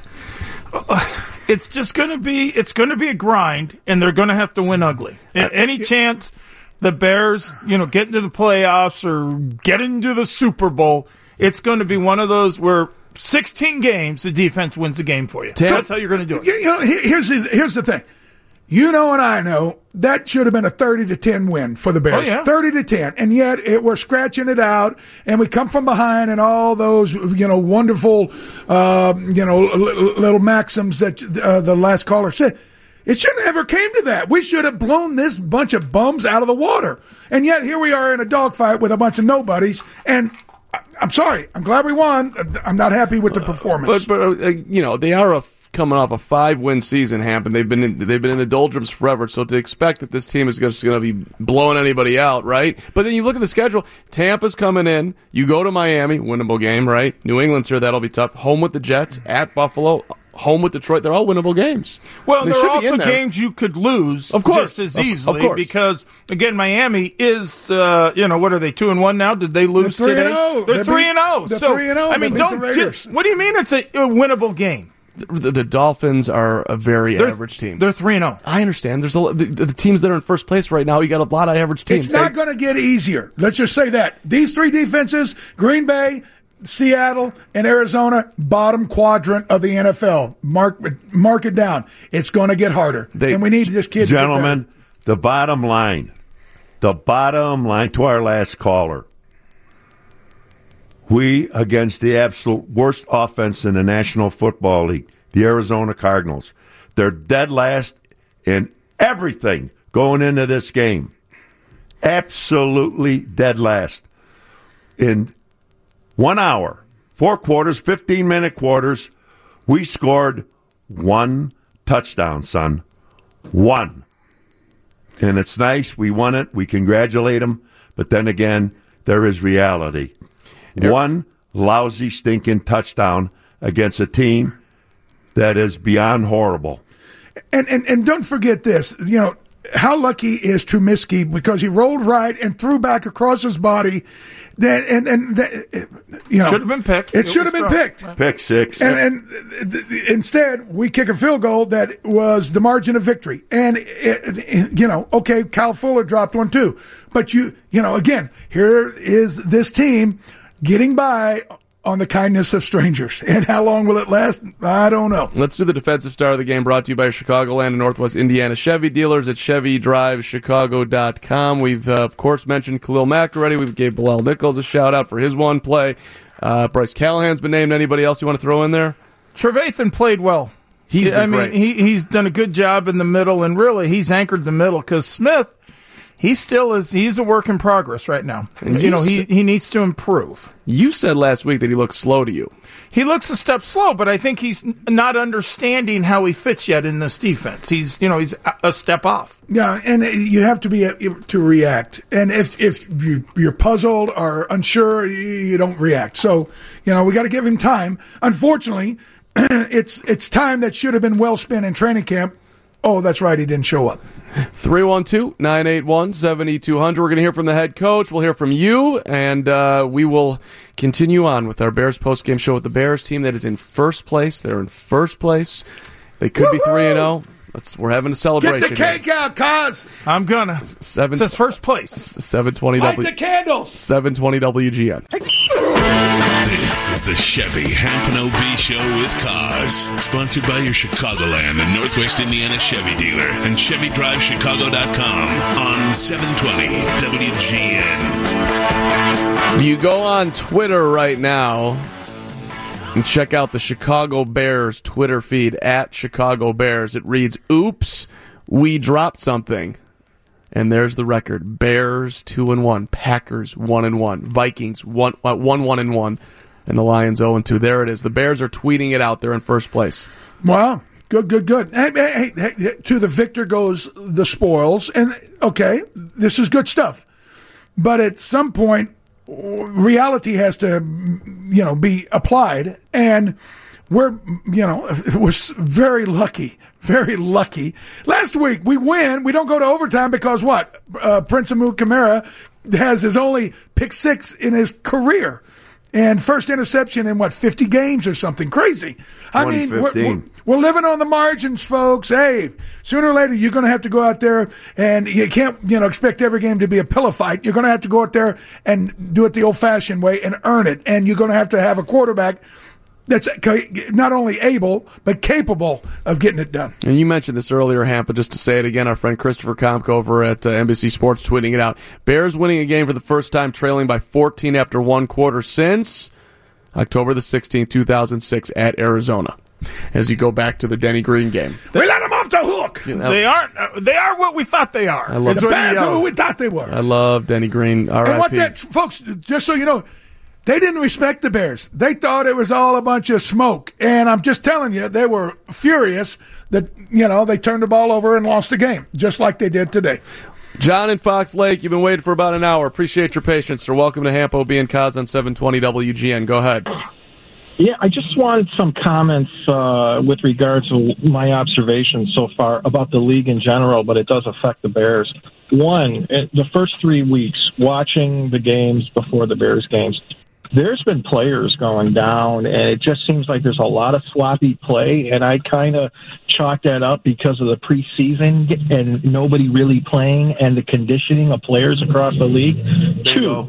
just going to be a grind, and they're going to have to win ugly. Any chance the Bears, get into the playoffs or get into the Super Bowl, it's going to be one of those where 16 games, the defense wins the game for you. That's how you're going to do it. Here's the thing. You know and I know that should have been a 30-10 win for the Bears. 30-10. And yet we're scratching it out, and we come from behind, and all those, wonderful, little maxims that the last caller said. It shouldn't have ever came to that. We should have blown this bunch of bums out of the water. And yet here we are in a dogfight with a bunch of nobodies. And I'm sorry. I'm glad we won. I'm not happy with the performance. But they are coming off a 5-win season, Hamp, and they've been in the doldrums forever. So to expect that this team is just going to be blowing anybody out, right? But then you look at the schedule. Tampa's coming in. You go to Miami, winnable game, right? New England's here. That'll be tough. Home with the Jets, at Buffalo. Home with Detroit, they're all winnable games. Well, there are also games you could lose, of course, just as easily, because again, Miami is, what are they, 2-1 now? Did they lose today? They're 3-0. They're 3-0. I mean, what do you mean it's a winnable game? The Dolphins are a very average team. They're 3-0. I understand. There's the teams that are in first place right now. You got a lot of average teams. It's not going to get easier. Let's just say that these three defenses: Green Bay, Seattle, and Arizona, bottom quadrant of the NFL. Mark it down. It's going to get harder, and we need this kid. Gentlemen, the bottom line to our last caller. We against the absolute worst offense in the National Football League, the Arizona Cardinals. They're dead last in everything going into this game. Absolutely dead last. In 1 hour, 4 quarters, 15-minute quarters, we scored 1 touchdown, son. 1. And it's nice. We won it. We congratulate them. But then again, there is reality. 1 lousy, stinking touchdown against a team that is beyond horrible. And don't forget this. How lucky is Trubisky, because he rolled right and threw back across his body. Should have been picked. It should have been picked. Pick 6. And instead, we kick a field goal that was the margin of victory. And, okay, Kyle Fuller dropped one too. But, again, here is this team getting by on the kindness of strangers. And how long will it last? I don't know. Let's do the defensive star of the game, brought to you by Chicagoland and Northwest Indiana Chevy dealers at ChevyDriveChicago.com. We've, of course, mentioned Khalil Mack already. We gave Bilal Nichols a shout-out for his one play. Bryce Callahan's been named. Anybody else you want to throw in there? Trevathan played well. He's great. He's done a good job in the middle, and really he's anchored the middle, because Smith, he's a work in progress right now. And he needs to improve. You said last week that he looks slow to you. He looks a step slow, but I think he's not understanding how he fits yet in this defense. He's a step off. Yeah, and you have to be to react. And if you're puzzled or unsure, you don't react. So, we got to give him time. Unfortunately, it's time that should have been well spent in training camp. Oh, that's right, he didn't show up. 312-981-7200. We're going to hear from the head coach. We'll hear from you, and we will continue on with our Bears postgame show with the Bears team that is in first place. They're in first place. They could be 3-0. We're having a celebration. Get the cake out, cuz. I'm gonna. It says first place. 720 Light the candles. 720 WGN. This is the Chevy Hampton OB Show with Cause. Sponsored by your Chicagoland and Northwest Indiana Chevy dealer and ChevyDriveChicago.com on 720 WGN. You go on Twitter right now and check out the Chicago Bears Twitter feed at Chicago Bears. It reads, "Oops, we dropped something." And there's the record. Bears 2-1, Packers 1-1, Vikings 1-1, and the Lions 0-2. There it is. The Bears are tweeting it out. They're in first place. Wow. Good. Hey, to the victor goes the spoils. And, okay, this is good stuff. But at some point, reality has to, be applied. And we're very lucky. Very lucky. Last week, we win. We don't go to overtime because what? Prince Amukamara has his only pick 6 in his career. And first interception in, 50 games or something crazy. I mean, we're living on the margins, folks. Hey, sooner or later, you're going to have to go out there, and you can't, expect every game to be a pillow fight. You're going to have to go out there and do it the old-fashioned way and earn it. And you're going to have a quarterback that's not only able, but capable of getting it done. And you mentioned this earlier, Hamp, but just to say it again, our friend Christopher Komk over at NBC Sports tweeting it out. Bears winning a game for the first time, trailing by 14 after one quarter since October the 16th, 2006 at Arizona. As you go back to the Denny Green game. We let them off the hook. They are what we thought they are. The Bears are who we thought they were. I love Denny Green. R.I.P. And folks, just so you know, they didn't respect the Bears. They thought it was all a bunch of smoke. And I'm just telling you, they were furious that, they turned the ball over and lost the game, just like they did today. John in Fox Lake, you've been waiting for about an hour. Appreciate your patience, sir. Welcome to Hamp, OB, and Kaz on 720 WGN. Go ahead. Yeah, I just wanted some comments with regard to my observations so far about the league in general, but it does affect the Bears. One, the first 3 weeks, watching the games before the Bears games, there's been players going down, and it just seems like there's a lot of sloppy play, and I kind of chalk that up because of the preseason and nobody really playing and the conditioning of players across the league. Two,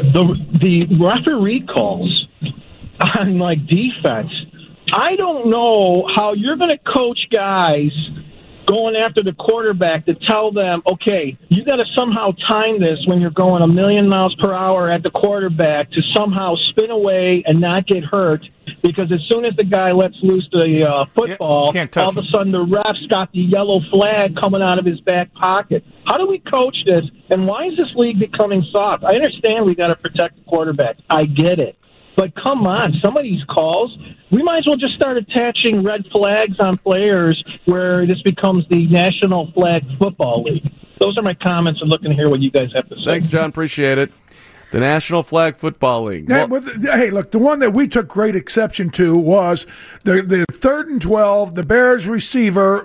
the referee calls on, defense. I don't know how you're going to coach guys going after the quarterback to tell them, okay, you got to somehow time this when you're going 1,000,000 miles per hour at the quarterback to somehow spin away and not get hurt, because as soon as the guy lets loose the football, all of a sudden the ref's got the yellow flag coming out of his back pocket. How do we coach this, and why is this league becoming soft? I understand we got to protect the quarterback. I get it. But come on, some of these calls, we might as well just start attaching red flags on players where this becomes the National Flag Football League. Those are my comments, and looking to hear what you guys have to say. Thanks, John. Appreciate it. The National Flag Football League. Hey, look, the one that we took great exception to was the 3rd and 12. The Bears receiver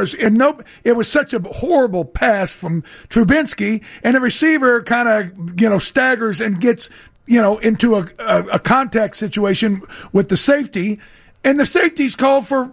it was such a horrible pass from Trubinsky, and the receiver kind of staggers and gets into a contact situation with the safety, and the safety's called for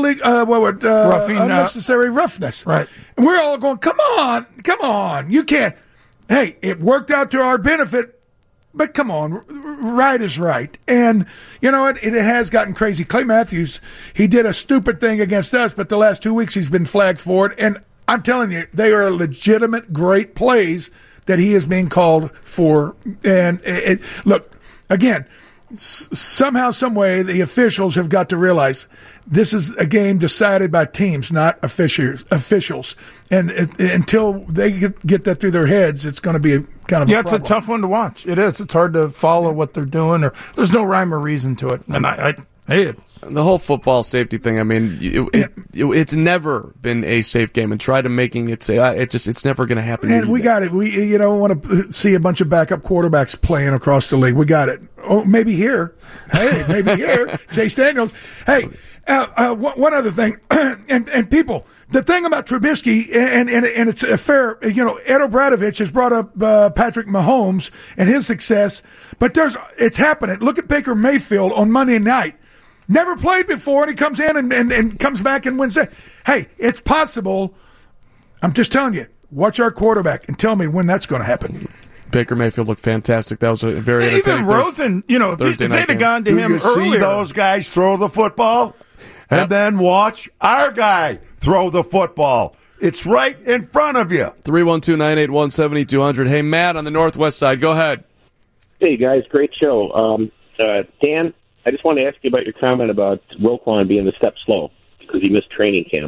unnecessary roughness. Right. And we're all going, come on, you can't. Hey, it worked out to our benefit, but come on, right is right. And you know what? It has gotten crazy. Clay Matthews, he did a stupid thing against us, but the last 2 weeks he's been flagged for it, and I'm telling you, they are legitimate great plays that he is being called for. And look, again, somehow, some way, the officials have got to realize this is a game decided by teams, not officials. And until they get that through their heads, it's going to be kind of a problem. It's a tough one to watch. It is. It's hard to follow what they're doing, or there's no rhyme or reason to it. And I hate it. The whole football safety thing, I mean, it's never been a safe game, and try to making it say it's never going to happen. And we got it. We want to see a bunch of backup quarterbacks playing across the league. We got it. Oh, maybe here. Hey, maybe here. Chase Daniels. Hey, one other thing, and people. The thing about Trubisky, and it's a fair, Ed O'Bradovich has brought up Patrick Mahomes and his success, but it's happening. Look at Baker Mayfield on Monday night. Never played before, and he comes in and comes back and wins it. Hey, it's possible. I'm just telling you, watch our quarterback and tell me when that's going to happen. Baker Mayfield looked fantastic. That was a very entertaining. Even Rosen, if they'd have gone to him earlier. See those guys throw the football? And then watch our guy throw the football. It's right in front of you. 312-981-7200. Hey, Matt on the Northwest side. Go ahead. Hey, guys. Great show. Dan, I just want to ask you about your comment about Roquan being the step slow because he missed training camp.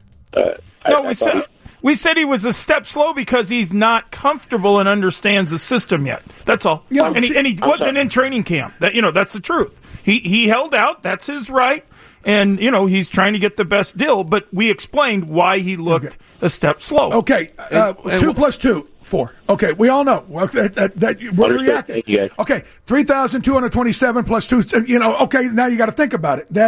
We said he was a step slow because he's not comfortable and understands the system yet. That's all. And he wasn't in training camp. That's the truth. He held out. That's his right. And, he's trying to get the best deal, but we explained why he looked a step slow. Okay, 2 plus 2, 4. Okay, we all know that we're reacting. Thank you, guys. Okay, 3,227 plus 2. Okay, now you got to think about it.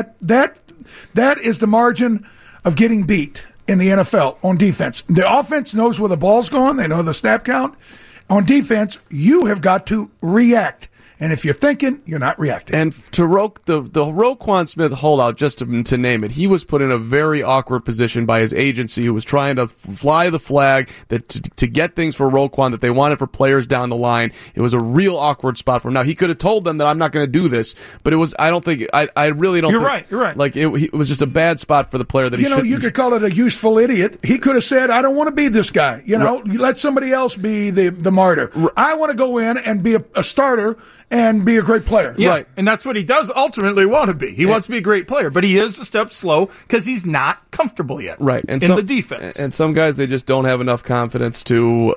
That is the margin of getting beat in the NFL on defense. The offense knows where the ball's going. They know the snap count. On defense, you have got to react. And if you're thinking, you're not reacting. And to the Roquan Smith holdout, just to name it, he was put in a very awkward position by his agency, who was trying to fly the flag to get things for Roquan that they wanted for players down the line. It was a real awkward spot for him. Now, he could have told them that I'm not going to do this, but it was. I really don't. You're right. Like it was just a bad spot for the player that you could call it a useful idiot. He could have said, "I don't want to be this guy." You let somebody else be the martyr. I want to go in and be a starter and be a great player. Yeah, right. And that's what he does ultimately want to be. He wants to be a great player, but he is a step slow because he's not comfortable yet right. in the defense. And some guys, they just don't have enough confidence to,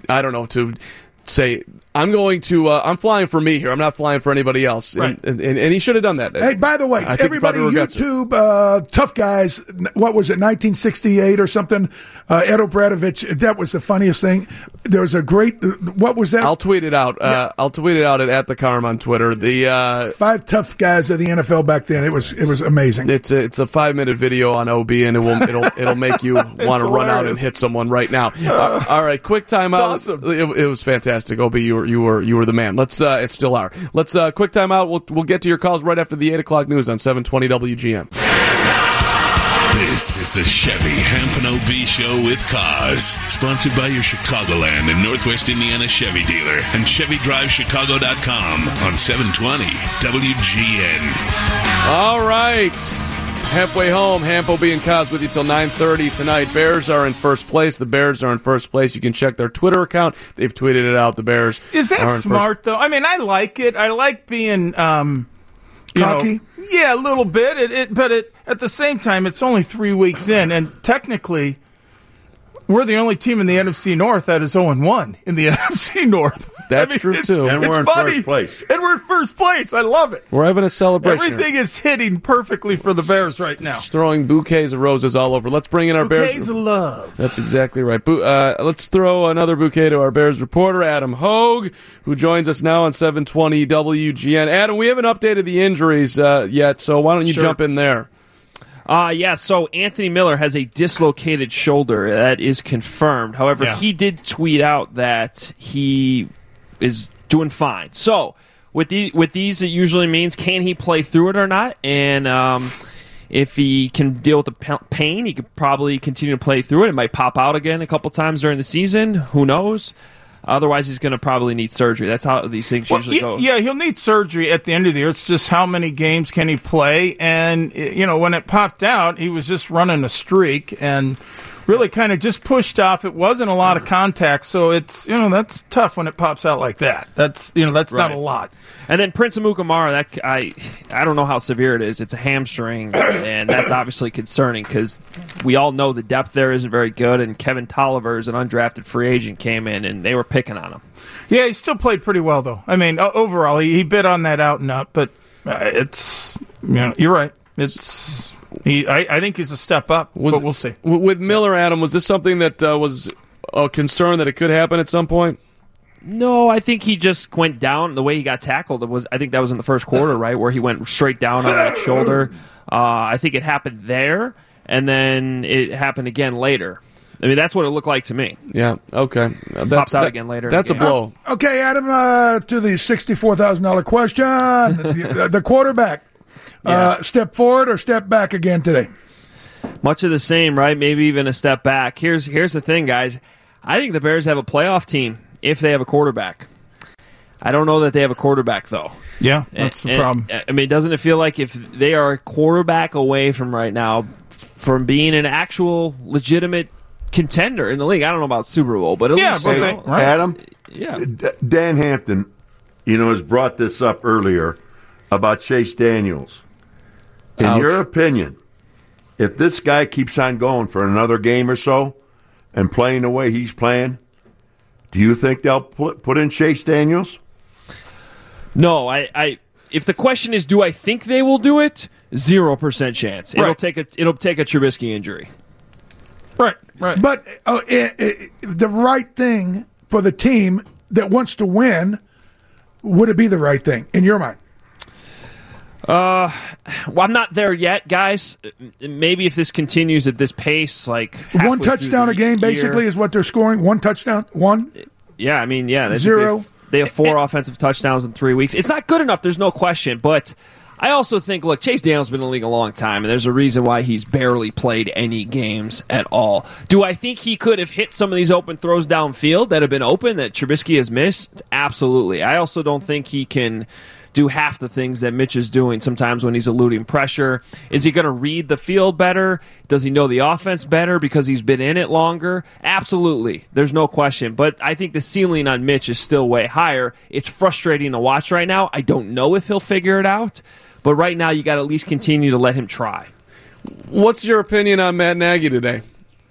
to say, I'm flying for me here. I'm not flying for anybody else. Right. And he should have done that. Hey, by the way, everybody, YouTube, Tough Guys, what was it, 1968 or something? Ed Obradovich, that was the funniest thing. There was a great, what was that? I'll tweet it out. I'll tweet it out at the Carm on Twitter. The 5 tough guys of the NFL back then. It was amazing. It's a 5-minute video on OB, and it'll make you want to run out and hit someone right now. All right, quick timeout. Awesome. It was fantastic. OB, you were the man. Let's it still are. Let's quick timeout. We'll get to your calls right after the 8:00 news on 720 WGN. This is the Chevy Hampton OB Show with Cause, sponsored by your Chicagoland and Northwest Indiana Chevy dealer and ChevyDriveChicago.com on 720 WGN. All right. Halfway home, Hamp, OB, and Cause with you till 9:30 tonight. Bears are in first place. The Bears are in first place. You can check their Twitter account. They've tweeted it out. The Bears Is that smart, though? I mean, I like it. I like being... cocky? Yeah, a little bit. But at the same time, it's only 3 weeks in, and technically, we're the only team in the NFC North that is 0-1 in the NFC North. That's true, too. And we're in first place. And we're in first place. I love it. We're having a celebration. Everything is hitting perfectly for the Bears right now. Throwing bouquets of roses all over. Let's bring in our Bears. Bouquets of love. That's exactly right. Let's throw another bouquet to our Bears reporter, Adam Hogue, who joins us now on 720 WGN. Adam, we haven't updated the injuries yet, so why don't you jump in there? So Anthony Miller has a dislocated shoulder. That is confirmed. However, he did tweet out that he is doing fine. So with these, it usually means can he play through it or not? And if he can deal with the pain, he could probably continue to play through it. It might pop out again a couple times during the season. Who knows? Otherwise, he's going to probably need surgery. That's how these things usually go. Yeah, he'll need surgery at the end of the year. It's just how many games can he play? And, when it popped out, he was just running a streak and really kind of just pushed off. It wasn't a lot of contact, so it's, that's tough when it pops out like that. That's not a lot. And then Prince Amukamara, I don't know how severe it is. It's a hamstring, and that's obviously concerning because we all know the depth there isn't very good, and Kevin Tolliver is an undrafted free agent, came in, and they were picking on him. Yeah, he still played pretty well, though. I mean, overall, he bit on that out and up, but it's, you're right. It's... I think he's a step up, but we'll see. With Miller, Adam, was this something that was a concern that it could happen at some point? No, I think he just went down. The way he got tackled, I think that was in the first quarter, right, where he went straight down on that shoulder. I think it happened there, and then it happened again later. I mean, that's what it looked like to me. Yeah, okay. Pops out again later. That's a blow. Okay, Adam, to the $64,000 question. The quarterback. Step forward or step back again today? Much of the same, right? Maybe even a step back. Here's the thing, guys. I think the Bears have a playoff team if they have a quarterback. I don't know that they have a quarterback, though. Yeah, that's the problem. I mean, doesn't it feel like if they are a quarterback away from right now from being an actual legitimate contender in the league? I don't know about Super Bowl, but at least... Right. Adam? Yeah. Dan Hampton, has brought this up earlier about Chase Daniels. In your opinion, if this guy keeps on going for another game or so and playing the way he's playing, do you think they'll put in Chase Daniels? No, if the question is, do I think they will do it? 0% chance. Right. It'll take a Trubisky injury. Right. But the right thing for the team that wants to win, would it be the right thing in your mind? Well, I'm not there yet, guys. Maybe if this continues at this pace, like one touchdown a game, basically, is what they're scoring. One touchdown, one. Yeah, I mean, yeah, zero. They have 4 offensive touchdowns in 3 weeks. It's not good enough. There's no question, but I also think, look, Chase Daniel's been in the league a long time, and there's a reason why he's barely played any games at all. Do I think he could have hit some of these open throws downfield that have been open that Trubisky has missed? Absolutely. I also don't think he can do half the things that Mitch is doing sometimes when he's eluding pressure. Is he going to read the field better? Does he know the offense better because he's been in it longer? Absolutely. There's no question. But I think the ceiling on Mitch is still way higher. It's frustrating to watch right now. I don't know if he'll figure it out. But right now, you got to at least continue to let him try. What's your opinion on Matt Nagy today?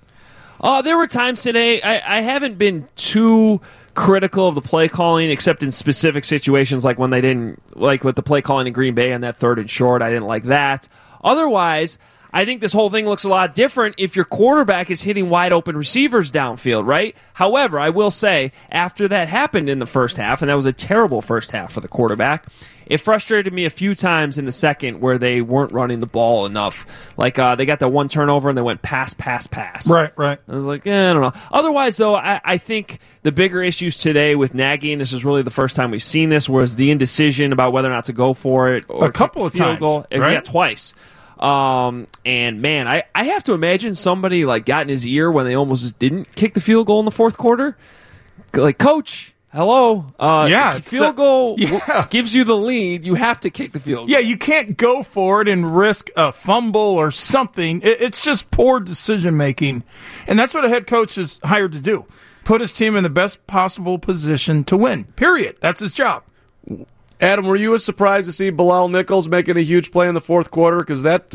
There were times today, I haven't been too critical of the play calling, except in specific situations like when they didn't, like with the play calling in Green Bay on that 3rd and short. I didn't like that. Otherwise, I think this whole thing looks a lot different if your quarterback is hitting wide open receivers downfield, right? However, I will say, after that happened in the first half, and that was a terrible first half for the quarterback, it frustrated me a few times in the second where they weren't running the ball enough. Like, they got that one turnover and they went pass. Right. I was like, I don't know. Otherwise, though, I think the bigger issues today with Nagy, and this is really the first time we've seen this, was the indecision about whether or not to go for it. Or a couple of field times, goal. right? Yeah, twice. And, man, I have to imagine somebody, like, got in his ear when they almost didn't kick the field goal in the fourth quarter. Like, Coach... Hello. Field goal gives you the lead. You have to kick the field goal. Yeah, you can't go for it and risk a fumble or something. It's just poor decision making, and that's what a head coach is hired to do: put his team in the best possible position to win. Period. That's his job. Adam, were you as surprised to see Bilal Nichols making a huge play in the fourth quarter? Because that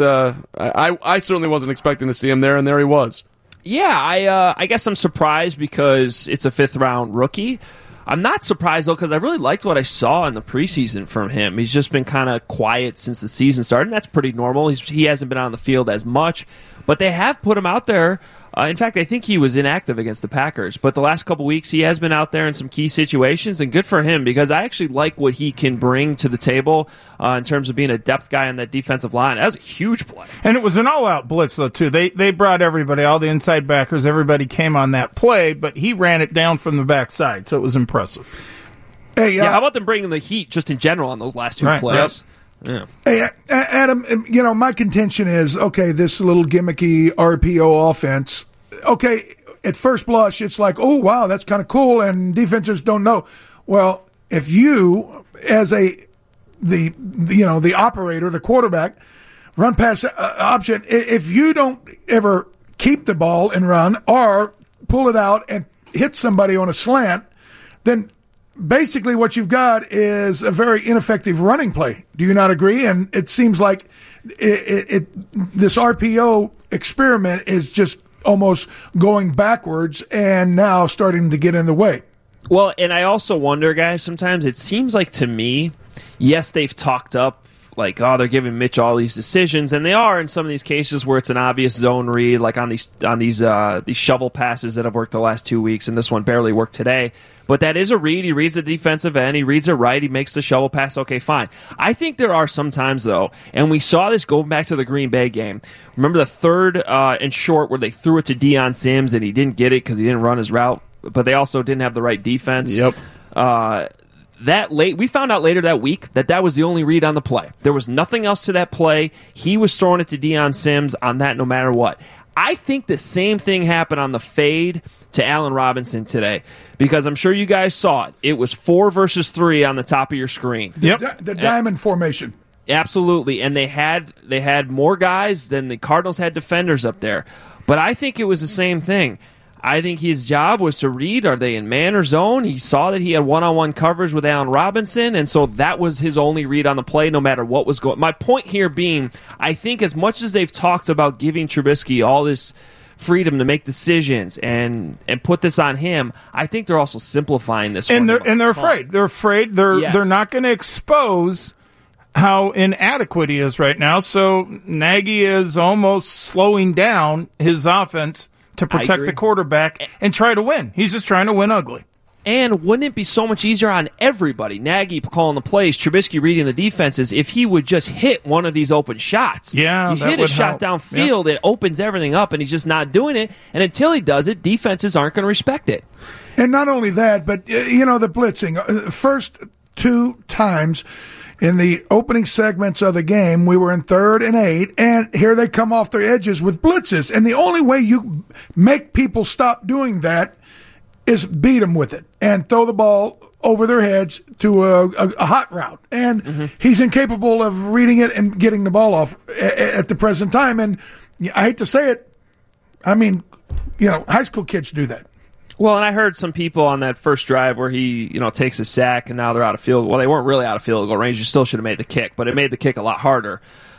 I certainly wasn't expecting to see him there, and there he was. Yeah, I guess I'm surprised because it's a 5th-round rookie. I'm not surprised, though, because I really liked what I saw in the preseason from him. He's just been kind of quiet since the season started, and that's pretty normal. He hasn't been on the field as much, but they have put him out there. In fact, I think he was inactive against the Packers, but the last couple weeks he has been out there in some key situations, and good for him because I actually like what he can bring to the table in terms of being a depth guy on that defensive line. That was a huge play. And it was an all-out blitz, though, too. They brought everybody, all the inside backers, everybody came on that play, but he ran it down from the backside, so it was impressive. Hey, how about them bringing the heat just in general on those last 2 plays? Yep. Hey, Adam, my contention is, okay, this little gimmicky RPO offense, okay, at first blush, it's like, oh, wow, that's kind of cool, and defenses don't know. Well, if you, as the operator, the quarterback, run pass option, if you don't ever keep the ball and run or pull it out and hit somebody on a slant, then basically what you've got is a very ineffective running play. Do you not agree? And it seems like this RPO experiment is just almost going backwards and now starting to get in the way. Well, and I also wonder, guys, sometimes it seems like to me, yes, they've talked up like, oh, they're giving Mitch all these decisions, and they are in some of these cases where it's an obvious zone read, like on these shovel passes that have worked the last 2 weeks, and this one barely worked today. But that is a read. He reads the defensive end. He reads it right. He makes the shovel pass. Okay, fine. I think there are some times, though, and we saw this going back to the Green Bay game. Remember the 3rd and short where they threw it to Deion Sims, and he didn't get it because he didn't run his route, but they also didn't have the right defense. Yep. We found out later that week that was the only read on the play. There was nothing else to that play. He was throwing it to Deion Sims on that no matter what. I think the same thing happened on the fade to Allen Robinson today because I'm sure you guys saw it. It was 4 versus 3 on the top of your screen. The diamond formation. Absolutely, and they had more guys than the Cardinals had defenders up there. But I think it was the same thing. I think his job was to read, are they in man or zone? He saw that he had one-on-one coverage with Allen Robinson, and so that was his only read on the play no matter what was going on. My point here being, I think as much as they've talked about giving Trubisky all this freedom to make decisions and put this on him, I think they're also simplifying this. And they're afraid. They're afraid. They're not going to expose how inadequate he is right now. So Nagy is almost slowing down his offense to protect the quarterback and try to win. He's just trying to win ugly. And wouldn't it be so much easier on everybody, Nagy calling the plays, Trubisky reading the defenses, if he would just hit one of these open shots? Yeah, you hit a shot downfield, it opens everything up, and he's just not doing it. And until he does it, defenses aren't going to respect it. And not only that, but, the blitzing. First 2 times in the opening segments of the game, we were in 3rd and 8, and here they come off their edges with blitzes. And the only way you make people stop doing that is beat them with it and throw the ball over their heads to a hot route. And he's incapable of reading it and getting the ball off at the present time. And I hate to say it, I mean, high school kids do that. Well, and I heard some people on that first drive where he, takes a sack and now they're out of field goal. Well, they weren't really out of field goal range. You still should have made the kick, but it made the kick a lot harder.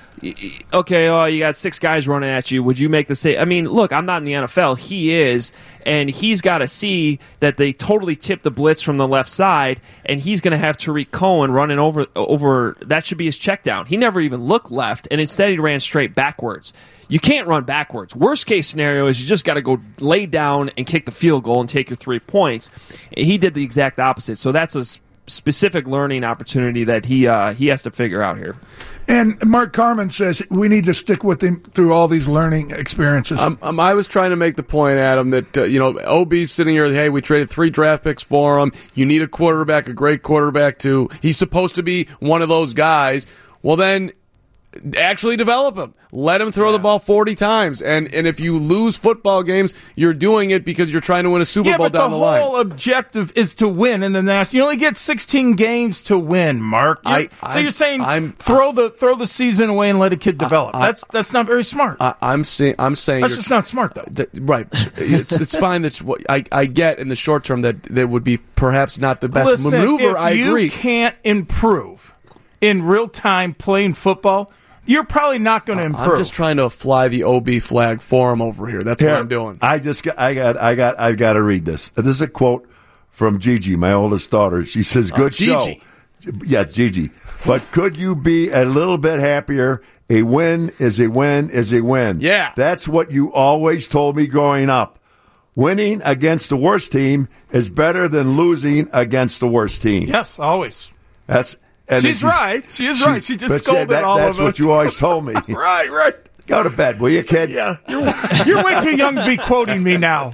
Okay, you got 6 guys running at you. Would you make the save? I mean, look, I'm not in the NFL. He is, and he's got to see that they totally tipped the blitz from the left side, and he's going to have Tariq Cohen running over. That should be his check down. He never even looked left, and instead he ran straight backwards. You can't run backwards. Worst case scenario is you just got to go lay down and kick the field goal and take your 3 points. He did the exact opposite. So that's a specific learning opportunity that he has to figure out here. And Mark Carman says we need to stick with him through all these learning experiences. I was trying to make the point, Adam, that OB's sitting here. Hey, we traded 3 draft picks for him. You need a quarterback, a great quarterback too. He's supposed to be one of those guys. Well, then actually develop him. Let him throw the ball 40 times. And if you lose football games, you're doing it because you're trying to win a Super Bowl down the line. The whole objective is to win in the national. You only get 16 games to win, Mark. So you're saying throw the season away and let a kid develop. That's not very smart. I'm saying that's just not smart, though. Right. It's fine that I get in the short term that would be perhaps not the best maneuver. I agree. If you can't improve in real time playing football, you're probably not going to improve. I'm just trying to fly the OB flag for him over here. That's what I'm doing. I got to read this. This is a quote from Gigi, my oldest daughter. She says, "Good show." Yes, Gigi. But could you be a little bit happier? A win is a win is a win. Yeah. That's what you always told me growing up. Winning against the worst team is better than losing against the worst team. Yes, always. She's right. She is right. She just scolded all of us. That's what you always told me. Right. Go to bed, will you, kid? Yeah. You're way too young to be quoting me now.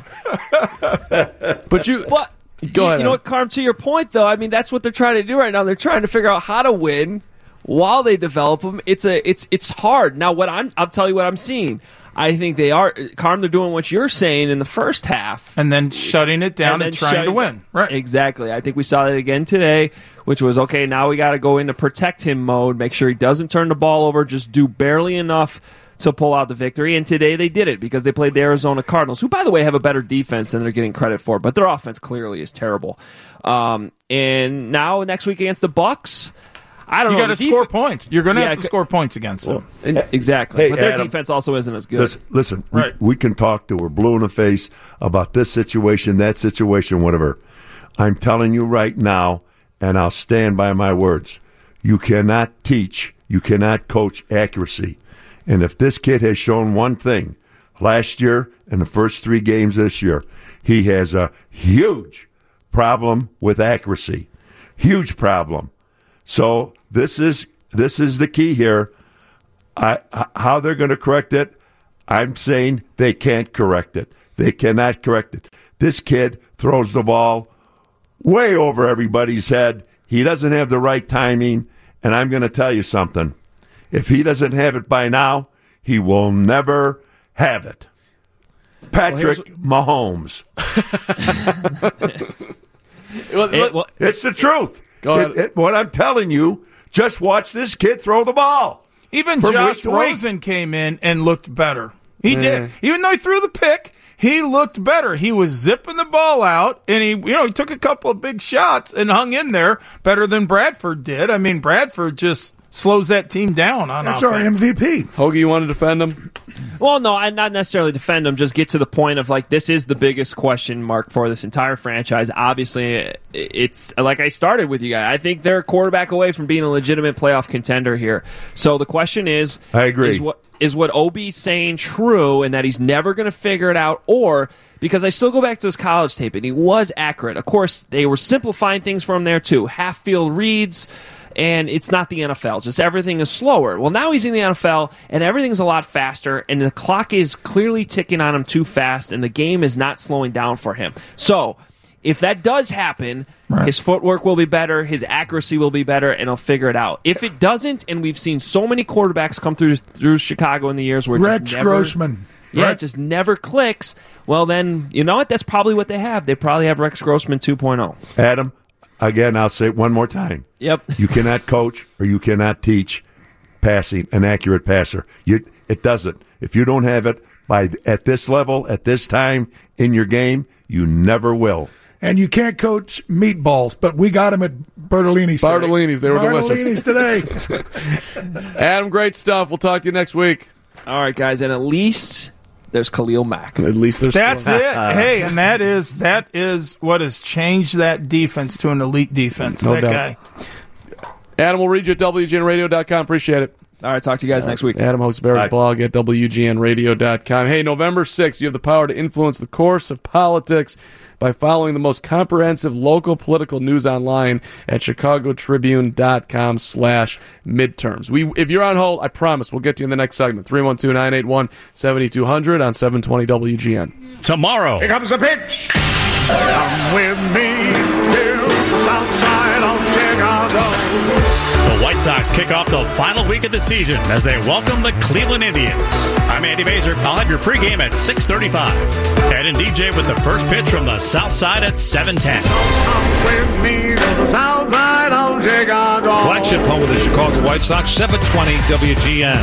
But go ahead. You know what, Carm, to your point, though, I mean, that's what they're trying to do right now. They're trying to figure out how to win while they develop them. It's hard. Now, I'll tell you what I'm seeing. I think they are, Carm, they're doing what you're saying in the first half. And then shutting it down and trying to win. Right. Exactly. I think we saw that again today, which was, okay, now we got to go into protect him mode, make sure he doesn't turn the ball over, just do barely enough to pull out the victory. And today they did it because they played the Arizona Cardinals, who, by the way, have a better defense than they're getting credit for, but their offense clearly is terrible. And now next week against the Bucs, I don't know. You got to score points. You're going to have to score points against them. Exactly. Hey, but their Adam, defense also isn't as good. Listen, we can talk till we're blue in the face about this situation, that situation, whatever. I'm telling you right now, and I'll stand by my words, you cannot teach, you cannot coach accuracy. And if this kid has shown one thing last year and the first 3 games this year, he has a huge problem with accuracy. Huge problem. So this is the key here. How they're going to correct it, I'm saying they can't correct it. They cannot correct it. This kid throws the ball way over everybody's head. He doesn't have the right timing, and I'm going to tell you something. If he doesn't have it by now, he will never have it. Patrick Mahomes. It's the truth. What I'm telling you, just watch this kid throw the ball. Even Josh Rosen came in and looked better. He did. Even though he threw the pick, he looked better. He was zipping the ball out, and he took a couple of big shots and hung in there better than Bradford did. I mean, Bradford just slows that team down on That's offense. our MVP. Hoagie, you want to defend him? Well, no, I not necessarily defend him. Just get to the point of this is the biggest question mark for this entire franchise. Obviously, it's like I started with you guys. I think they're a quarterback away from being a legitimate playoff contender here. So the question is, I agree. Is what Obi's saying true, and that he's never going to figure it out, or because I still go back to his college tape, and he was accurate. Of course, they were simplifying things for him there too. Half field reads. And it's not the NFL. Just everything is slower. Well, now he's in the NFL, and everything's a lot faster, and the clock is clearly ticking on him too fast, and the game is not slowing down for him. So, if that does happen, his footwork will be better, his accuracy will be better, and he'll figure it out. If it doesn't, and we've seen so many quarterbacks come through Chicago in the years where Rex Grossman. Yeah, it just never clicks. Well, then, you know what? That's probably what they have. They probably have Rex Grossman 2.0. Adam, again, I'll say it one more time. Yep. You cannot coach or you cannot teach passing an accurate passer. It doesn't. If you don't have it at this level, at this time in your game, you never will. And you can't coach meatballs, but we got them at Bertolini's. Bartolini's, they were delicious. Today. Adam, great stuff. We'll talk to you next week. All right, guys, and at least there's Khalil Mack. At least there's That's it. Hey, and that is what has changed that defense to an elite defense. No that doubt. guy. Adam, we'll read you at WGNradio.com. Appreciate it. All right, talk to you guys next week. Adam hosts Bears blog at WGNradio.com. Hey, November 6th, you have the power to influence the course of politics by following the most comprehensive local political news online at chicagotribune.com/midterms. If you're on hold, I promise we'll get to you in the next segment. 312-981-7200 on 720 WGN. Tomorrow. Here comes the pitch. Come with me to the south side of Chicago. The White Sox kick off the final week of the season as they welcome the Cleveland Indians. I'm Andy Mazer. I'll have your pregame at 6:35. Ed and DJ with the first pitch from the south side at 7:10. Come with me to the south side of Chicago. Flagship home of the Chicago White Sox, 720 WGN.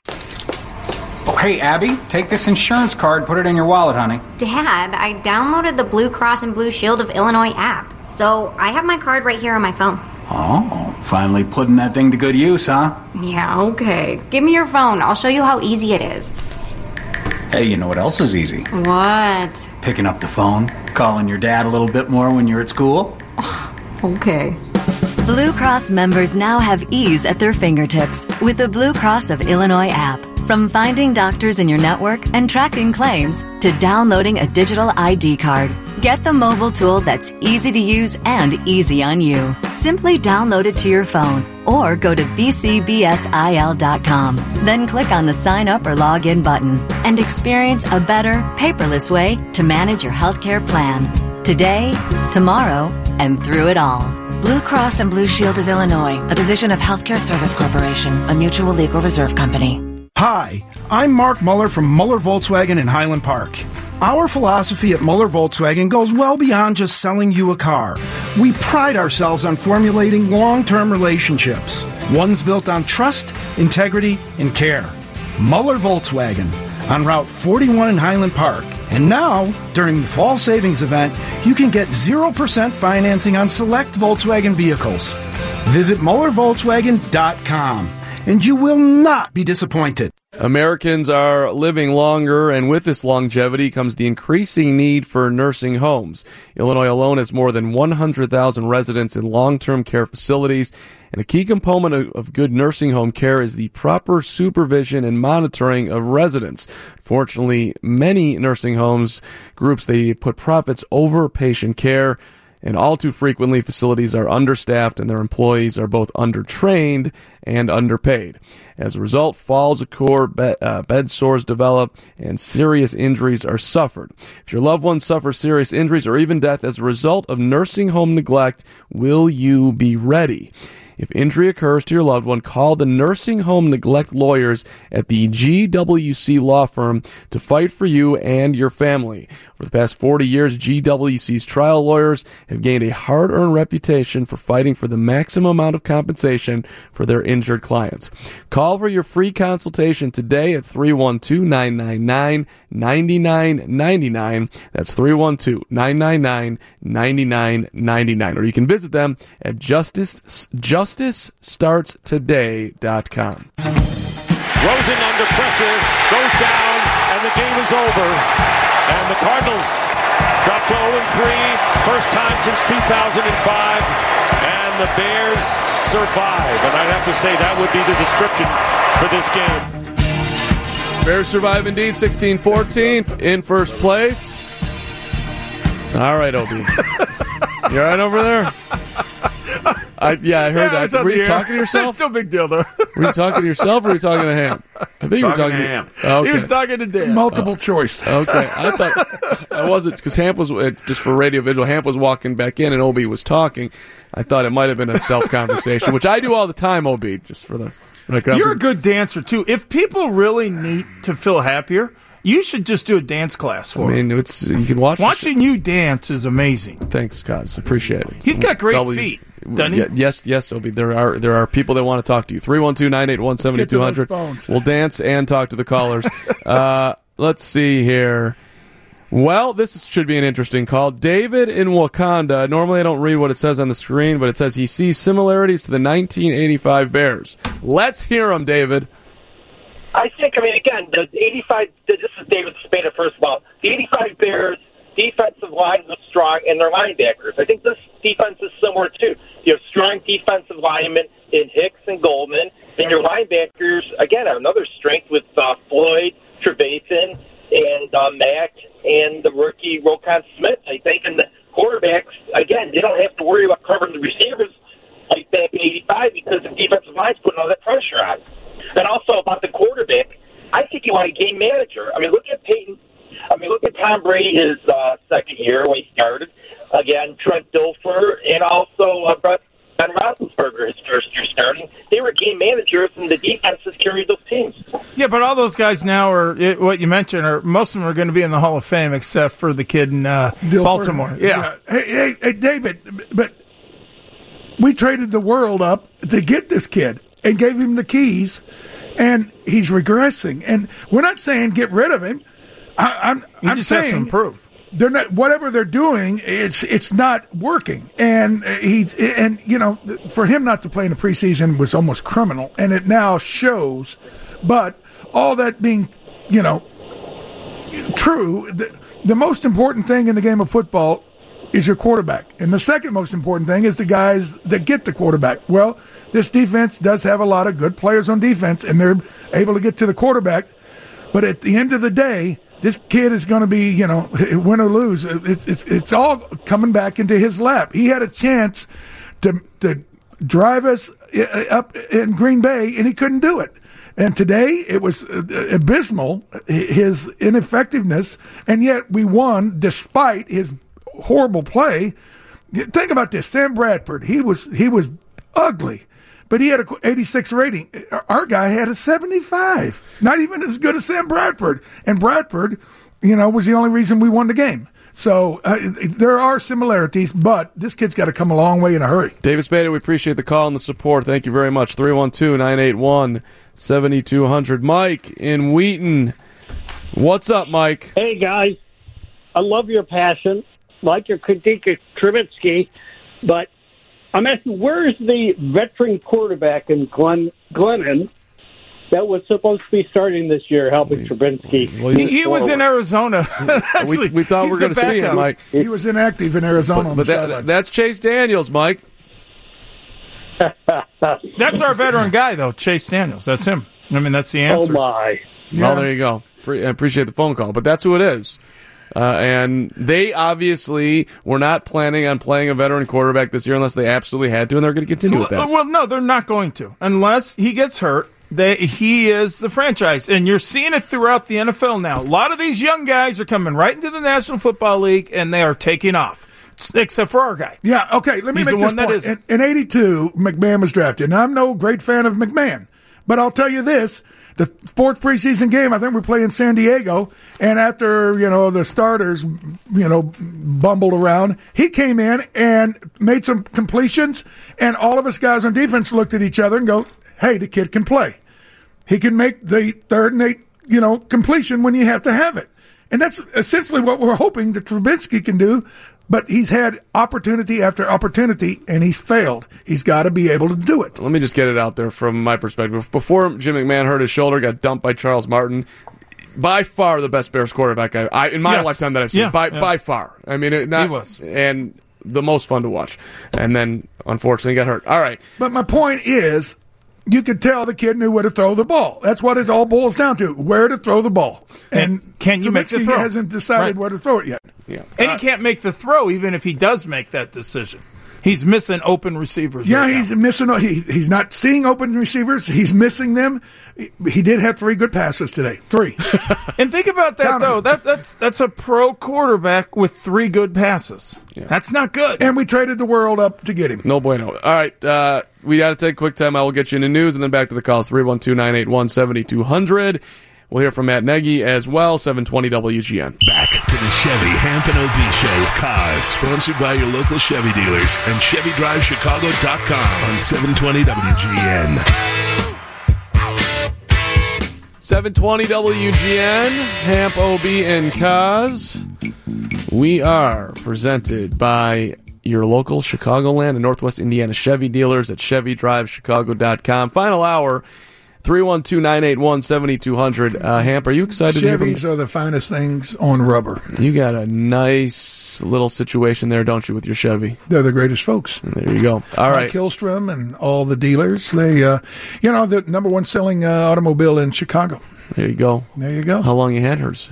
Oh, hey, Abby, take this insurance card, put it in your wallet, honey. Dad, I downloaded the Blue Cross and Blue Shield of Illinois app, so I have my card right here on my phone. Oh, finally putting that thing to good use, huh? Yeah, okay. Give me your phone. I'll show you how easy it is. Hey, you know what else is easy? What? Picking up the phone, calling your dad a little bit more when you're at school. Okay. Blue Cross members now have ease at their fingertips with the Blue Cross of Illinois app. From finding doctors in your network and tracking claims to downloading a digital ID card. Get the mobile tool that's easy to use and easy on you. Simply download it to your phone or go to bcbsil.com. Then click on the sign up or log in button and experience a better, paperless way to manage your healthcare plan. Today, tomorrow, and through it all. Blue Cross and Blue Shield of Illinois, a division of Healthcare Service Corporation, a mutual legal reserve company. Hi, I'm Mark Muller from Muller Volkswagen in Highland Park. Our philosophy at Muller Volkswagen goes well beyond just selling you a car. We pride ourselves on formulating long-term relationships, ones built on trust, integrity, and care. Muller Volkswagen on Route 41 in Highland Park. And now, during the fall savings event, you can get 0% financing on select Volkswagen vehicles. Visit MullerVolkswagen.com. And you will not be disappointed. Americans are living longer, and with this longevity comes the increasing need for nursing homes. Illinois alone has more than 100,000 residents in long-term care facilities, and a key component of good nursing home care is the proper supervision and monitoring of residents. Fortunately, many nursing homes groups, they put profits over patient care. And all too frequently, facilities are understaffed and their employees are both undertrained and underpaid. As a result, falls occur, bed sores develop, and serious injuries are suffered. If your loved ones suffer serious injuries or even death as a result of nursing home neglect, will you be ready? If injury occurs to your loved one, call the nursing home neglect lawyers at the GWC Law Firm to fight for you and your family. For the past 40 years, GWC's trial lawyers have gained a hard-earned reputation for fighting for the maximum amount of compensation for their injured clients. Call for your free consultation today at 312-999-9999. That's 312-999-9999. Or you can visit them at Justice JusticeStartsToday.com. Rosen under pressure, goes down, and the game is over. And the Cardinals drop to 0-3, first time since 2005, and the Bears survive. And I'd have to say that would be the description for this game. Bears survive indeed, 16-14, in first place. All right, Obi. You all right over there? I heard that. Were you talking to yourself? It's no big deal, though. Were you talking to yourself or were you talking to Ham? I think you were talking to Ham. Okay. He was talking to Dan. Multiple choice. Okay. I thought I wasn't, because Hamp was, just for radio visual, Hamp was walking back in and Obi was talking. I thought it might have been a self-conversation, which I do all the time, Obi, just for the... You're a good dancer, too. If people really need to feel happier, you should just do a dance class for them. You can watch. Watching you dance is amazing. Thanks, guys. Appreciate it. He's got great feet, doesn't he? Yes, Obi. There are people that want to talk to you. 312-981-7200. We'll dance and talk to the callers. Let's see here. Well, this should be an interesting call. David in Wakanda. Normally I don't read what it says on the screen, but it says he sees similarities to the 1985 Bears. Let's hear him, David. Again, the 85, this is David Spada, first of all. The 85 Bears defensive line was strong, and their linebackers. I think this defense is similar, too. You have strong defensive linemen in Hicks and Goldman, and your linebackers, again, have another strength with Floyd, Trevathan, and Mack, and the rookie Roquan Smith, I think. And the quarterbacks, again, they don't have to worry about covering the receivers like back in 85 because the defensive line's putting all that pressure on. And also about the quarterback, I think you want a game manager. Look at Peyton. Look at Tom Brady his second year when he started. Again, Trent Dilfer, and also Ben Roethlisberger his first year starting. They were game managers, and the defenses carried those teams. Yeah, but all those guys now are what you mentioned. Most of them are going to be in the Hall of Fame, except for the kid in Baltimore. Yeah. Hey, David, but we traded the world up to get this kid and gave him the keys, and he's regressing. And we're not saying get rid of him. I'm just saying has to improve. They're not, whatever they're doing, it's not working. And for him not to play in the preseason was almost criminal, and it now shows. But all that being, true, the most important thing in the game of football is your quarterback. And the second most important thing is the guys that get the quarterback. Well, this defense does have a lot of good players on defense, and they're able to get to the quarterback. But at the end of the day, this kid is going to be, win or lose. It's all coming back into his lap. He had a chance to drive us up in Green Bay, and he couldn't do it. And today it was abysmal, his ineffectiveness, and yet we won despite his horrible play. Think about this: Sam Bradford. He was ugly, but he had an 86 rating. Our guy had a 75. Not even as good as Sam Bradford. And Bradford, was the only reason we won the game. So there are similarities, but this kid's got to come a long way in a hurry. David Spada, we appreciate the call and the support. Thank you very much. 312-981-7200. Mike in Wheaton. What's up, Mike? Hey, guys. I love your passion. Like your critique of Trubisky, but I'm asking, where's the veteran quarterback in Glennon that was supposed to be starting this year helping Trubisky? He was in Arizona. Actually, we thought we were going to see him, Mike. He was inactive in Arizona. But that's Chase Daniels, Mike. That's our veteran guy, though, Chase Daniels. That's him. That's the answer. Oh, my. Well, there you go. I appreciate the phone call, but that's who it is. And they obviously were not planning on playing a veteran quarterback this year unless they absolutely had to, and they're going to continue with that. Well, no, they're not going to. Unless he gets hurt, he is the franchise. And you're seeing it throughout the NFL now. A lot of these young guys are coming right into the National Football League, and they are taking off, except for our guy. Yeah, okay, let me make this point. In 82, McMahon was drafted. And I'm no great fan of McMahon, but I'll tell you this. The fourth preseason game, I think we play in San Diego, and after, the starters, bumbled around, he came in and made some completions, and all of us guys on defense looked at each other and go, hey, the kid can play. He can make the third and eight, completion when you have to have it. And that's essentially what we're hoping that Trubisky can do But he's had opportunity after opportunity, and he's failed. He's got to be able to do it. Let me just get it out there from my perspective. Before Jim McMahon hurt his shoulder, got dumped by Charles Martin, by far the best Bears quarterback I in my lifetime that I've seen. By far. I mean, he was. And the most fun to watch. And then, unfortunately, got hurt. All right. But my point is, you could tell the kid knew where to throw the ball. That's what it all boils down to, where to throw the ball. And can you make the throw? He hasn't decided where to throw it yet. Yeah. And he can't make the throw even if he does make that decision. He's missing open receivers. Yeah, right he's now. missing. He's not seeing open receivers. He's missing them. He did have 3 good passes today. 3. And think about that, though. That's a pro quarterback with 3 good passes. Yeah. That's not good. And we traded the world up to get him. No bueno. All right, we got to take a quick time. I will get you into news and then back to the calls. 312-981-7200. We'll hear from Matt Nagy as well, 720 WGN. Back to the Chevy Hamp and OB Show with Kaz, sponsored by your local Chevy dealers and ChevyDriveChicago.com on 720 WGN. 720 WGN, Hamp, OB, and Kaz. We are presented by your local Chicagoland and Northwest Indiana Chevy dealers at ChevyDriveChicago.com. Final hour. 312-981-7200. Hamp, are you excited to hear from Chevys are the finest things on rubber. You got a nice little situation there, don't you, with your Chevy? They're the greatest folks. There you go. All right. Mike Hillstrom and all the dealers. They, the number 1 selling automobile in Chicago. There you go. There you go. How long you had hers?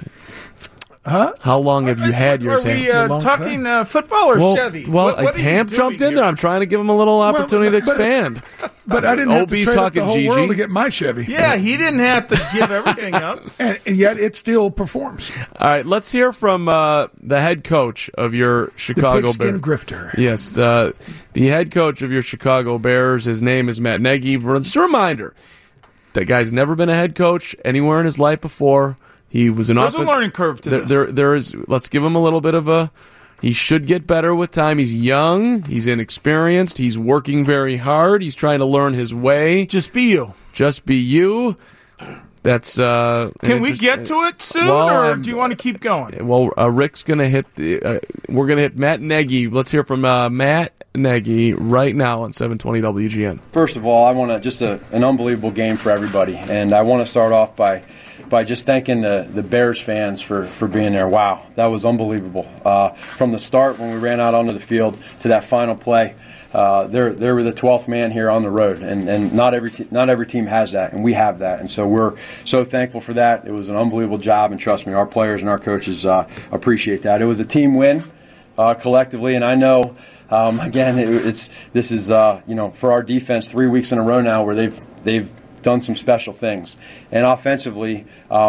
Huh? How long have you had yours? Are we talking football or Chevy? Well, Hamp jumped in there. I'm trying to give him a little opportunity to expand. But I didn't have to trade up the whole Gigi. world to get my Chevy. Yeah, he didn't have to give everything up. and yet it still performs. All right, let's hear from the head coach of your Chicago Bears. The pigskin grifter. Yes, the head coach of your Chicago Bears. His name is Matt Nagy. Just a reminder, that guy's never been a head coach anywhere in his life before. He was an There's a learning curve to this. There is. Let's give him a little bit of a. He should get better with time. He's young. He's inexperienced. He's working very hard. He's trying to learn his way. Just be you. Just be you. That's. Can we get to it soon, or do you want to keep going? Well, Rick's gonna hit. We're gonna hit Matt Nagy. Let's hear from Matt Nagy right now on 720 WGN. First of all, I want to just an unbelievable game for everybody, and I want to start off by just thanking the Bears fans for being there. Wow, that was unbelievable. From the start when we ran out onto the field to that final play, they were the 12th man here on the road, and not every team has that, and we have that, and so we're so thankful for that. It was an unbelievable job, and trust me, our players and our coaches appreciate that. It was a team win collectively, and I know. Again, this is for our defense 3 weeks in a row now where they've done some special things, and offensively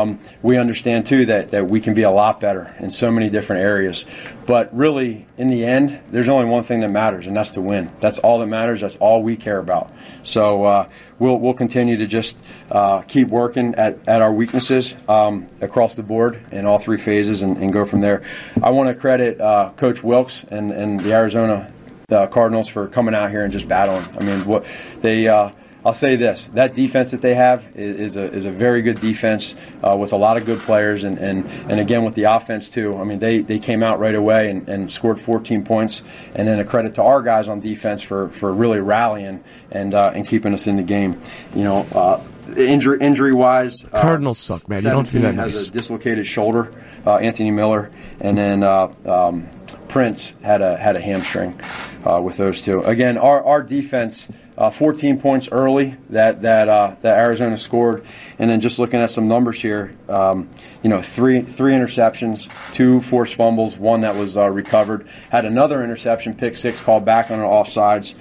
we understand too that we can be a lot better in so many different areas. But really, in the end, there's only one thing that matters, and that's to win. That's all that matters. That's all we care about. So we'll continue to just keep working at our weaknesses across the board in all 3 phases and go from there. I want to credit Coach Wilkes and the Arizona Cardinals for coming out here and just battling. I mean, what they. I'll say this: that defense that they have is a very good defense with a lot of good players, and again with the offense too. I mean, they came out right away and scored 14 points, and then a credit to our guys on defense for really rallying and keeping us in the game. Injury wise, Cardinals suck, man. You don't do that nice. Has a dislocated shoulder, Anthony Miller, and then Prince had a hamstring with those two. Again, our defense. 14 points early that Arizona scored, and then just looking at some numbers here, 3 interceptions, 2 forced fumbles, 1 that was recovered. Had another interception, pick 6, called back on an offsides.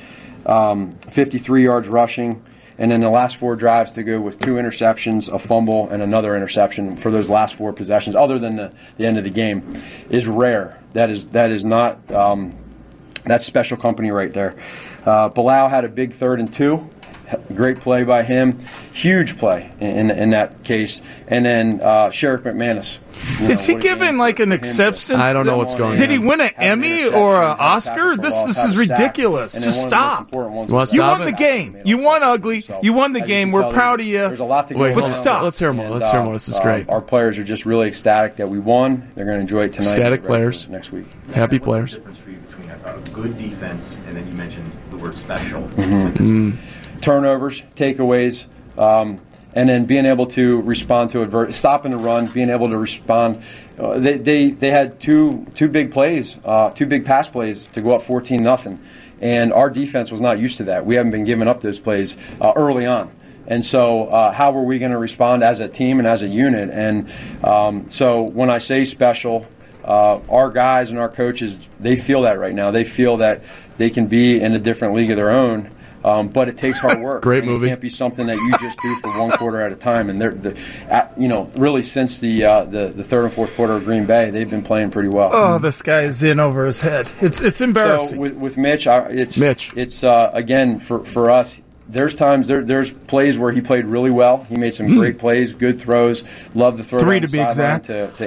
53 yards rushing, and then the last 4 drives to go with 2 interceptions, a fumble, and another interception for those last 4 possessions. Other than the end of the game, is rare. That is not. That's special company right there. Bilal had a big 3rd and 2, great play by him, huge play in that case. And then Sheriff McManus. Is he given like an acceptance? I don't know what's going on. Did he win an Emmy or an Oscar? This is ridiculous. Just stop. You won the game. You won ugly. You won the game. We're proud of you. There's a lot to Wait, go. but stop. Let's hear more. Let's hear more. This is great. Our players are just really ecstatic that we won. They're going to enjoy it tonight. Ecstatic players. Next week. Happy players. What's the difference for you between a good defense and then you mentioned the word special? Turnovers, takeaways, and then being able to respond to stopping the run, being able to respond. They had two big plays, two big pass plays to go up 14-0, and our defense was not used to that. We haven't been giving up those plays early on. And so how were we going to respond as a team and as a unit? And so when I say special, our guys and our coaches, they feel that right now. They feel that they can be in a different league of their own. But it takes hard work. Great movie. It can't be something that you just do for one quarter at a time. And really since the third and fourth quarter of Green Bay, they've been playing pretty well. Oh, this guy is in over his head. It's embarrassing. So with Mitch, it's again for us. There's times there's plays where he played really well. He made some great plays, good throws. Love the throw 3 down to be exact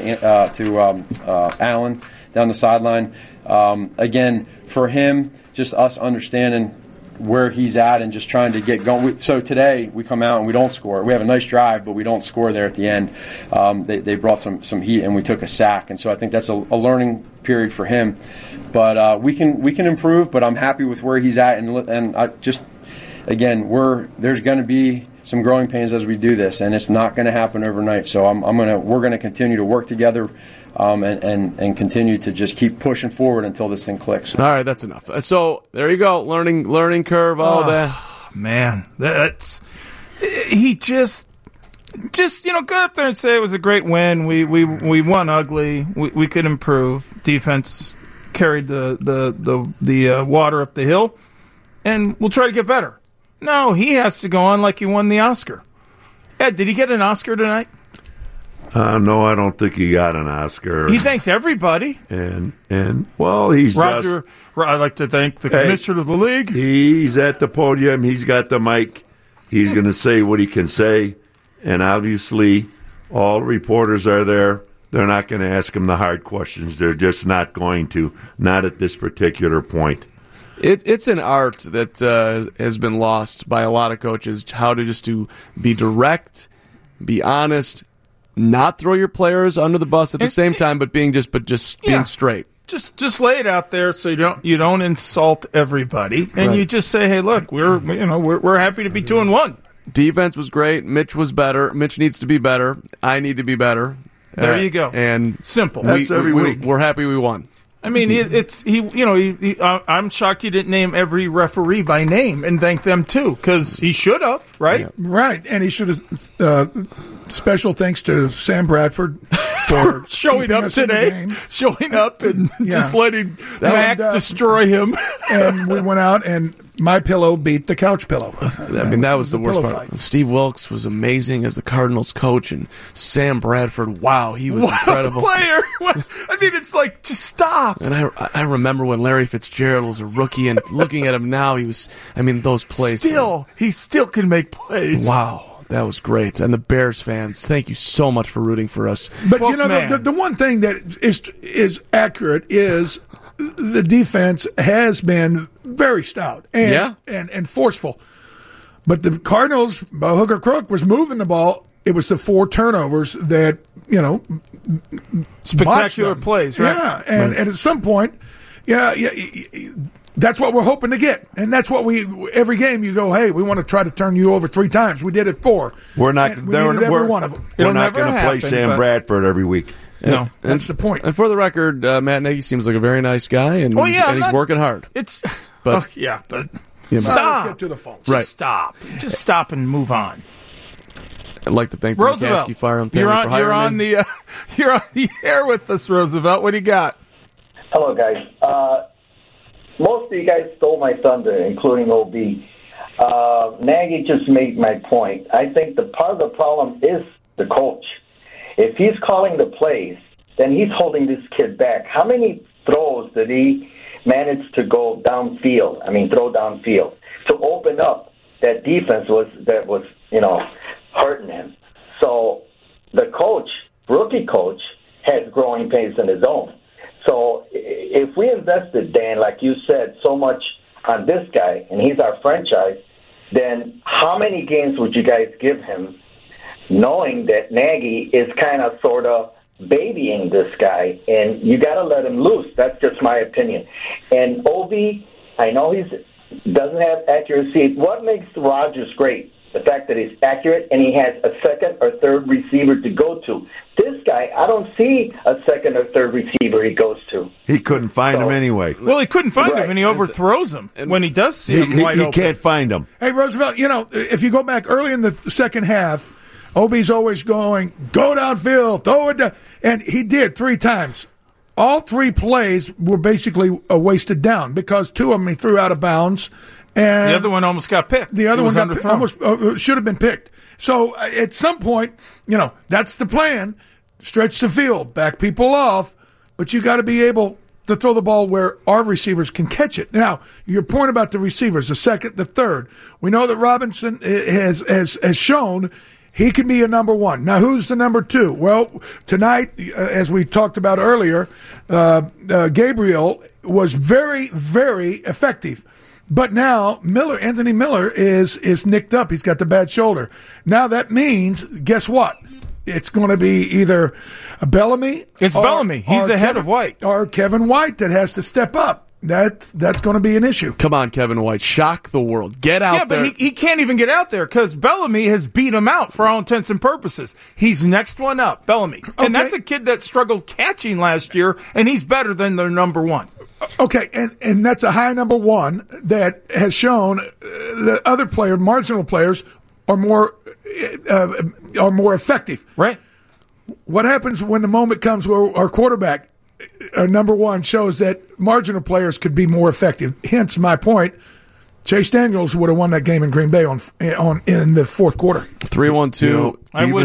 to Allen down the sideline. Again, for him, just us understanding where he's at and just trying to get going. So today we come out and we don't score. We have a nice drive, but we don't score there at the end. They brought some heat and we took a sack, and so I think that's a learning period for him. But we can improve. But I'm happy with where he's at, and I just again there's going to be some growing pains as we do this, and it's not going to happen overnight. So we're going to continue to work together. And continue to just keep pushing forward until this thing clicks. All right, that's enough. So there you go, learning curve, all that. Man, he just go up there and say it was a great win. We won ugly. We could improve. Defense carried the water up the hill, and we'll try to get better. No, he has to go on like he won the Oscar. Ed, did he get an Oscar tonight? No, I don't think he got an Oscar. He thanked everybody. And he's Roger. I'd like to thank the commissioner of the league. He's at the podium. He's got the mic. He's going to say what he can say. And obviously, all reporters are there. They're not going to ask him the hard questions. They're just not going to. Not at this particular point. It's an art that has been lost by a lot of coaches. How to be direct, be honest. Not throw your players under the bus at the same time, but being straight. Just lay it out there so you don't insult everybody, and you just say, hey, look, we're happy to be 2-1. Defense was great. Mitch was better. Mitch needs to be better. I need to be better. There you go. And simple. That's every week. We're happy we won. I mean, I'm shocked he didn't name every referee by name and thank them too, because he should have, right? Yeah. Right, and he should have. Special thanks to Sam Bradford for showing up today, showing up and just letting Mac destroy him. And we went out, and my pillow beat the couch pillow. I mean, that was the worst part. And Steve Wilkes was amazing as the Cardinals coach, and Sam Bradford, wow, he was incredible. What a player! I mean, it's like, just stop. And I remember when Larry Fitzgerald was a rookie, and looking at him now, those plays. He still can make plays. Wow. That was great. And the Bears fans, thank you so much for rooting for us. But, the one thing that is accurate is the defense has been very stout and forceful. But the Cardinals, by hook or crook, was moving the ball. It was the 4 turnovers that, spectacular plays, right? Yeah, and at some point, that's what we're hoping to get. And that's what every game you go, hey, we want to try to turn you over 3 times. We did it 4. We're not every one of them. We're not going to play Sam Bradford every week. No, that's the point. And for the record, Matt Nagy seems like a very nice guy, and he's working hard. But stop. Let's get to the phone. Just stop. Just stop and move on. I'd like to thank the McCaskey Fire and Family for hiring me. You're on the air with us, Roosevelt. What do you got? Hello, guys. Most of you guys stole my thunder, including OB. Nagy just made my point. I think the part of the problem is the coach. If he's calling the plays, then he's holding this kid back. How many throws did he manage to go downfield? Throw downfield to open up that defense was hurting him. So the coach, rookie coach, has growing pains in his own. So if we invested, Dan, like you said, so much on this guy, and he's our franchise, then how many games would you guys give him, knowing that Nagy is kind of sort of babying this guy, and you got to let him loose. That's just my opinion. And Ovi, I know he doesn't have accuracy. What makes Rodgers great? The fact that he's accurate and he has a second or third receiver to go to. This guy, I don't see a second or third receiver he goes to. He couldn't find him anyway. Well, he couldn't find him, and he overthrows him when he does see him wide open. He can't find him. Hey, Roosevelt, if you go back early in the second half, Obi's always going, go downfield, throw it down. And he did 3 times. All 3 plays were basically a wasted down because 2 of them he threw out of bounds. And the other one almost got picked. The other one almost should have been picked. So at some point, that's the plan. Stretch the field, back people off, but you got to be able to throw the ball where our receivers can catch it. Now, your point about the receivers, the second, the third. We know that Robinson has shown he can be a number 1. Now, who's the number 2? Well, tonight, as we talked about earlier, Gabriel was very, very effective. But now Anthony Miller is nicked up. He's got the bad shoulder. Now that means, guess what? It's going to be either Bellamy. It's Bellamy. He's ahead of White. Or Kevin White that has to step up. That's going to be an issue. Come on, Kevin White. Shock the world. Get out there. Yeah, but he can't even get out there because Bellamy has beat him out for all intents and purposes. He's next one up, Bellamy. Okay. And that's a kid that struggled catching last year, and he's better than their number 1. Okay, and that's a high number 1 that has shown that other marginal players are more effective. Right. What happens when the moment comes where our quarterback, number 1, shows that marginal players could be more effective? Hence my point. Chase Daniels would have won that game in Green Bay in the fourth quarter. 3-1-2.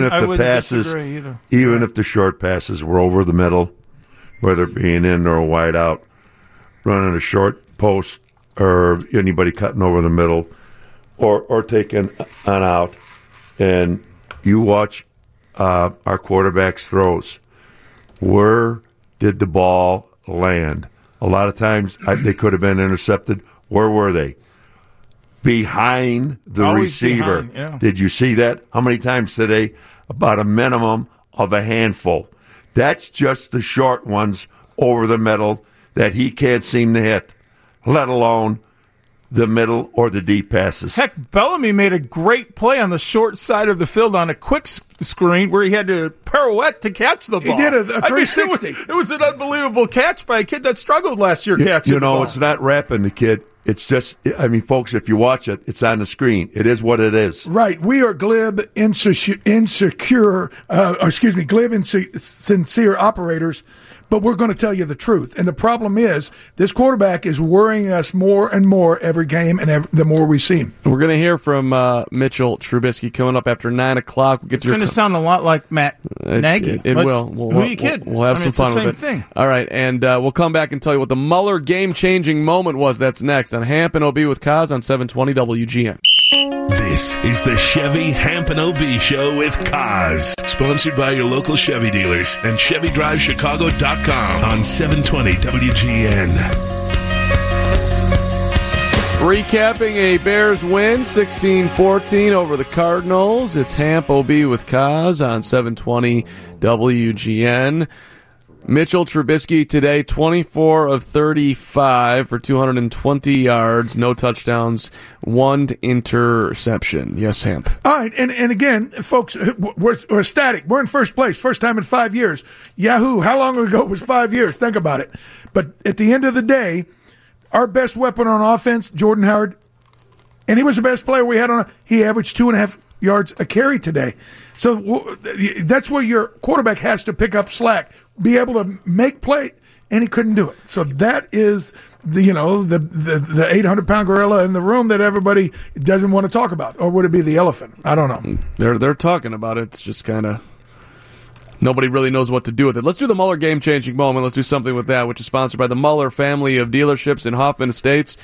Even if the short passes were over the middle, whether it being in or wide out, running a short post or anybody cutting over the middle or taking an out, and you watch our quarterback's throws, where did the ball land? A lot of times they could have been intercepted. Where were they? Behind the receiver. Behind, yeah. Did you see that? How many times today? About a minimum of a handful. That's just the short ones over the middle that he can't seem to hit, let alone the middle or the deep passes. Heck, Bellamy made a great play on the short side of the field on a quick screen where he had to pirouette to catch the ball. He did a 360. It was an unbelievable catch by a kid that struggled last year catching the ball. It's not wrapping the kid. It's just, folks, if you watch it, it's on the screen. It is what it is. Right. We are glib, insincere operators, but we're going to tell you the truth. And the problem is this quarterback is worrying us more and more every game, and the more we see him. We're going to hear from Mitchell Trubisky coming up after 9 o'clock. It's going to sound a lot like Matt Nagy. It will. Who are you kidding? We'll have some fun with it. It's the same thing. All right, and we'll come back and tell you what the Mueller game-changing moment was. That's next on Hamp and OB with Kaz on 720 WGN. This is the Chevy Hamp and OB Show with Kaz, sponsored by your local Chevy dealers and ChevyDriveChicago.com on 720 WGN. Recapping a Bears win, 16-14 over the Cardinals. It's Hamp OB with Kaz on 720 WGN. Mitchell Trubisky today, 24 of 35 for 220 yards, no touchdowns, 1 interception. Yes, Hamp. All right, and again, folks, we're ecstatic. We're in first place, first time in 5 years. Yahoo! How long ago was 5 years? Think about it. But at the end of the day, our best weapon on offense, Jordan Howard, and he was the best player we had on. He averaged 2.5 yards a carry today. So that's where your quarterback has to pick up slack, be able to make play, and he couldn't do it. So that is the 800-pound gorilla in the room that everybody doesn't want to talk about, or would it be the elephant? I don't know. They're talking about it. It's just kind of nobody really knows what to do with it. Let's do the Mueller game-changing moment. Let's do something with that, which is sponsored by the Mueller family of dealerships in Hoffman Estates.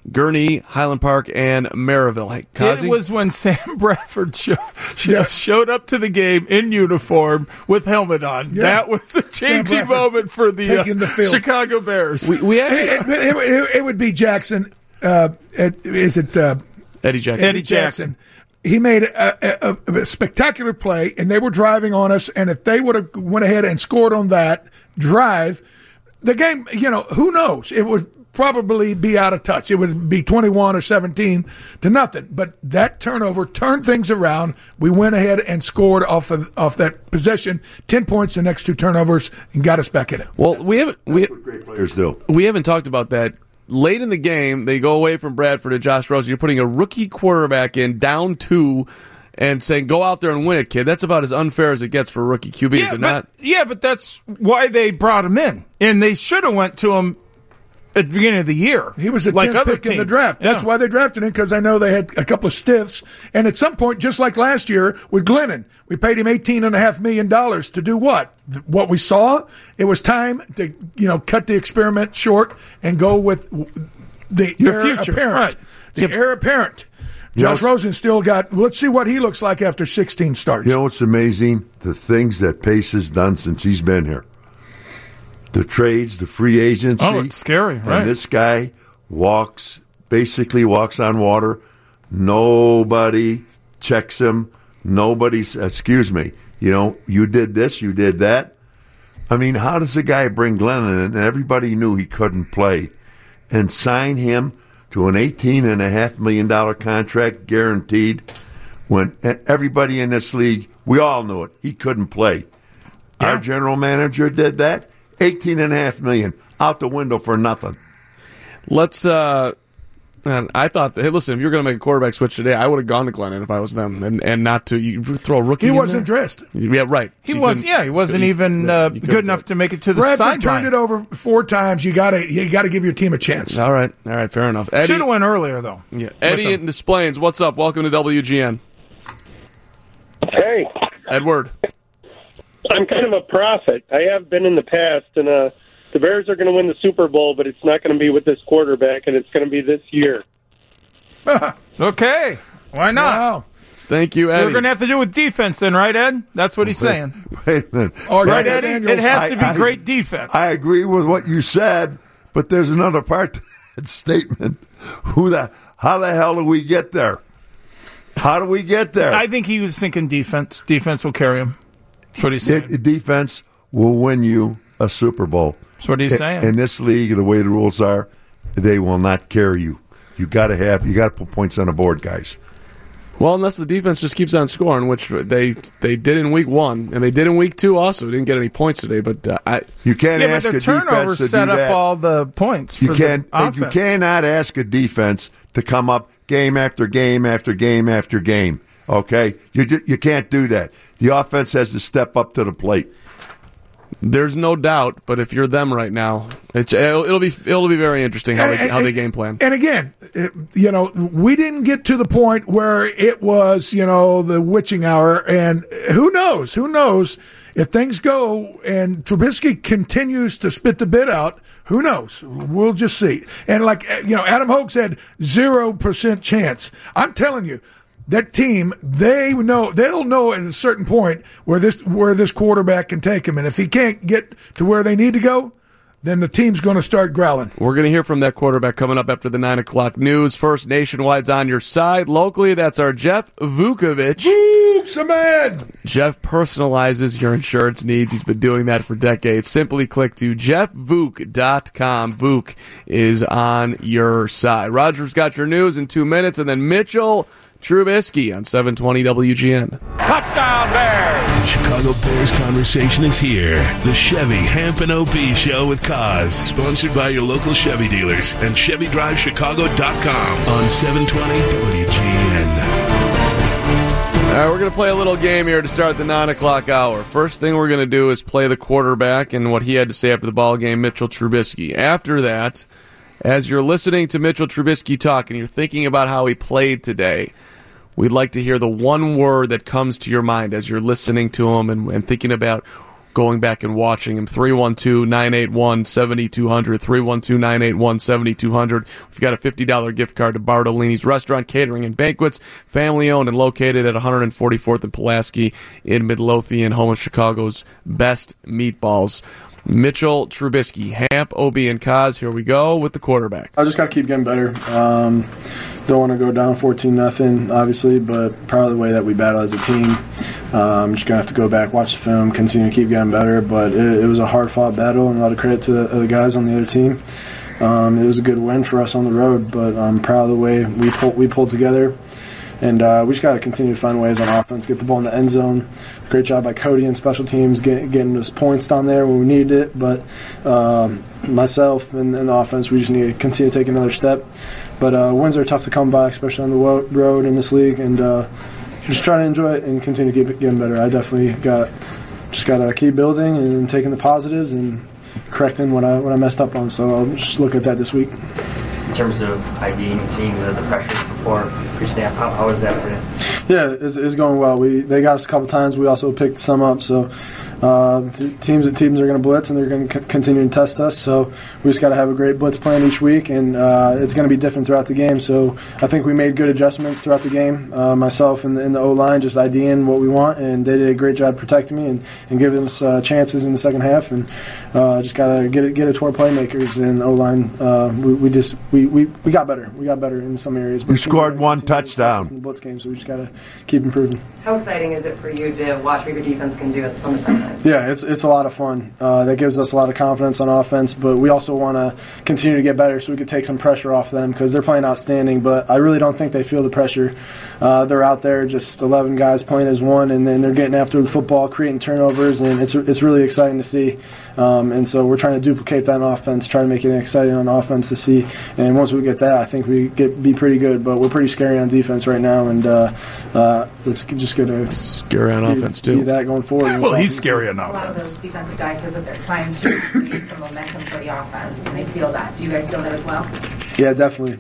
Gurnee, Highland Park, and Maryville. Hey, Kazi? It was when Sam Bradford showed up to the game in uniform with helmet on. Yeah. That was a changing moment for the Chicago Bears. We actually, it would be Jackson. Is it Eddie Jackson? Eddie Jackson. He made a spectacular play, and they were driving on us. And if they would have went ahead and scored on that drive, the game, who knows? It would probably be out of touch. It would be 21 or 17 to nothing. But that turnover turned things around. We went ahead and scored off that possession, 10 points the next two turnovers, and got us back in it. Well, That's what great players do. We haven't talked about that. Late in the game, they go away from Bradford to Josh Rosen. You're putting a rookie quarterback in down 2 and saying, go out there and win it, kid. That's about as unfair as it gets for a rookie QB, is it not? Yeah, but that's why they brought him in. And they should have went to him at the beginning of the year. He was a 10th pick in the draft. That's why they drafted him, because I know they had a couple of stiffs. And at some point, just like last year with Glennon, we paid him $18.5 million to do what? What we saw? It was time to cut the experiment short and go with the heir apparent. Right. The heir apparent. Josh Rosen still got. Let's see what he looks like after 16 starts. You know what's amazing? The things that Pace has done since he's been here. The trades, the free agency. Oh, it's scary, right? And this guy basically walks on water. Nobody checks him. Nobody's, excuse me, you did this, you did that. I mean, how does a guy bring Glennon in, and everybody knew he couldn't play, and sign him to an $18.5 million contract guaranteed when everybody in this league, we all knew it, he couldn't play. Our general manager did that. $18.5 million out the window for nothing. Let's. Man, I thought that. Hey, listen, if you're going to make a quarterback switch today, I would have gone to Glennon if I was them, and not to you throw a rookie. He in wasn't there. dressed. Yeah, right. He wasn't even good enough to make it to the sideline. Bradford turned it over 4 times. You got to give your team a chance. All right, fair enough. Should have went earlier though. Yeah, Eddie in Des Plaines, what's up? Welcome to WGN. Hey, Edward. I'm kind of a prophet. I have been in the past, and the Bears are going to win the Super Bowl, but it's not going to be with this quarterback, and it's going to be this year. Okay, why not? Wow. Thank you, Eddie. We're going to have to do with defense then, right, Ed? That's what he's saying. Wait a minute. Right, Eddie? It has to be great defense. I agree with what you said, but there's another part to that statement. How the hell do we get there? How do we get there? I think he was thinking defense. Defense will carry him. That's what he's saying. Defense will win you a Super Bowl. That's what he's saying. In this league, the way the rules are, they will not carry you. You got to put points on the board, guys. Well, unless the defense just keeps on scoring, which they did in week 1, and they did in week 2 also. Didn't get any points today, but you can't ask a defense to do that. The turnovers set up all the points for the offense. You cannot ask a defense to come up game after game after game after game. Okay, you can't do that. The offense has to step up to the plate. There's no doubt, but if you're them right now, it'll be very interesting how they game plan. And again, we didn't get to the point where it was, the witching hour, and who knows if things go and Trubisky continues to spit the bit out. Who knows? We'll just see. And like Adam Hoke said, 0% chance. I'm telling you. That team, they'll know at a certain point where this quarterback can take him, and if he can't get to where they need to go, then the team's going to start growling. We're going to hear from that quarterback coming up after the 9 o'clock news. First Nationwide's on your side. Locally, that's our Jeff Vukovich. Vuk's a man! Jeff personalizes your insurance needs. He's been doing that for decades. Simply click to jeffvuk.com. Vuk is on your side. Roger's got your news in 2 minutes, and then Mitchell Trubisky on 720 WGN. Touchdown Bears! Chicago Bears conversation is here. The Chevy Hamp and OB Show with Kaz. Sponsored by your local Chevy dealers and ChevyDriveChicago.com on 720 WGN. All right, we're going to play a little game here to start the 9 o'clock hour. First thing we're going to do is play the quarterback and what he had to say after the ball game, Mitchell Trubisky. After that, as you're listening to Mitchell Trubisky talk and you're thinking about how he played today, we'd like to hear the one word that comes to your mind as you're listening to him and thinking about going back and watching him. 312-981-7200, 312-981-7200. We've got a $50 gift card to Bartolini's Restaurant, Catering, and Banquets, family-owned and located at 144th and Pulaski in Midlothian, home of Chicago's best meatballs. Mitchell Trubisky, Hamp, OB, and Kaz. Here we go with the quarterback. I just got to keep getting better. Don't want to go down 14-0, obviously, but proud of the way that we battle as a team. I'm just going to have to go back, watch the film, continue to keep getting better. But it was a hard-fought battle, and a lot of credit to the guys on the other team. It was a good win for us on the road, but I'm proud of the way we pulled together. And we just got to continue to find ways on offense, get the ball in the end zone. Great job by Cody and special teams getting us points down there when we needed it. But myself and the offense, we just need to continue to take another step. But wins are tough to come by, especially on the road in this league. And just try to enjoy it and continue to keep getting better. I definitely got to keep building and taking the positives and correcting what I messed up on. So I'll just look at that this week. In terms of IDing and seeing the pressures before pre-snap, how was that for you? Yeah, it's going well. They got us a couple times. We also picked some up. So teams are going to blitz, and they're going to continue to test us. So we just got to have a great blitz plan each week, and it's going to be different throughout the game. So I think we made good adjustments throughout the game. Myself and the O-line just IDing what we want, and they did a great job protecting me and giving us chances in the second half. And just got to get it to our playmakers and O-line. We got better. We got better in some areas. You scored one touchdown in the blitz game, so we just got to keep improving. How exciting is it for you to watch what your defense can do on the sidelines? Yeah, it's a lot of fun. That gives us a lot of confidence on offense, but we also want to continue to get better so we could take some pressure off them because they're playing outstanding, but I really don't think they feel the pressure. They're out there, just 11 guys playing as one, and then they're getting after the football, creating turnovers, and it's really exciting to see. And so we're trying to duplicate that on offense, try to make it exciting on offense to see. And once we get that, I think we be pretty good, but we're pretty scary on defense right now, and it's just going to scary on offense too. Be that going forward. Well, he's scary on offense. A lot of those defensive guys says that they're trying to create some momentum for the offense, and they feel that. Do you guys feel that as well? Yeah, definitely.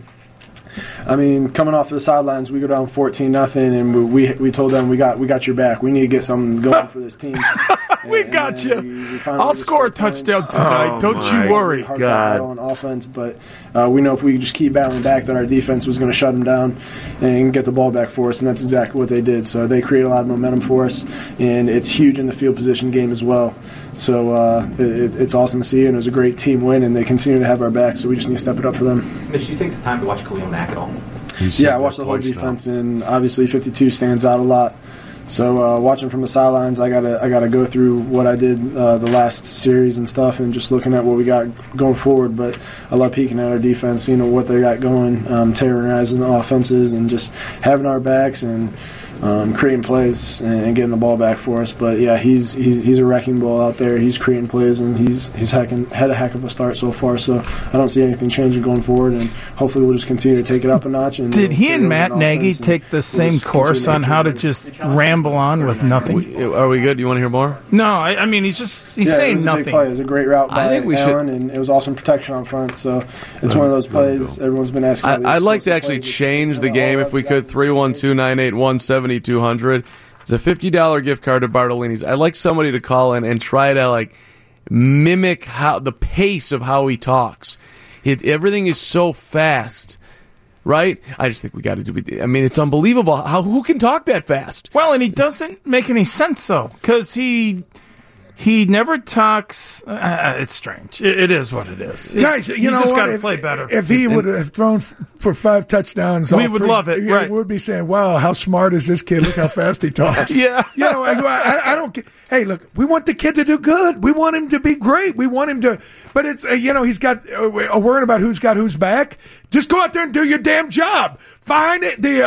I mean, coming off of the sidelines, we go down 14-0, and we told them we got your back. We need to get something going for this team. We got you. I'll score a touchdown tonight. Don't you worry. God. On offense, but we know if we just keep battling back, that our defense was going to shut them down and get the ball back for us, and that's exactly what they did. So they create a lot of momentum for us, and it's huge in the field position game as well. So it's awesome to see, and it was a great team win, and they continue to have our back, so we just need to step it up for them. Mitch, do you take the time to watch Khalil Mack at all? Yeah, I watched the whole defense, and obviously 52 stands out a lot. So watching from the sidelines, I gotta go through what I did the last series and stuff, and just looking at what we got going forward. But I love peeking at our defense, what they got going, terrorizing the offenses, and just having our backs and creating plays and getting the ball back for us. But yeah, he's a wrecking ball out there. He's creating plays, and he's had a heck of a start so far. So I don't see anything changing going forward, and hopefully we'll just continue to take it up a notch. And did he and Matt Nagy take the same course on how to just ramble on with nothing? Are we good? You want to hear more? No, I mean he's saying nothing. Big play. It was a great route by Allen, and it was awesome protection on front. So it's one of those plays everyone's been asking. I'd like to actually change the game if we could. 312-981-7200. It's a $50 gift card to Bartolini's. I'd like somebody to call in and try to mimic the pace of how he talks. Everything is so fast, right? I just think we got to do. I mean, it's unbelievable who can talk that fast. Well, and he doesn't make any sense though, because he never talks. It's strange. It is what it is. Guys, you know just what? got to play better. If he would have thrown for 5 touchdowns, we would love it. Right? We would be saying, "Wow, how smart is this kid? Look how fast he talks." Yeah. I don't. Hey, look, we want the kid to do good. We want him to be great. We want him to. But it's he's got a word about who's got who's back. Just go out there and do your damn job. Find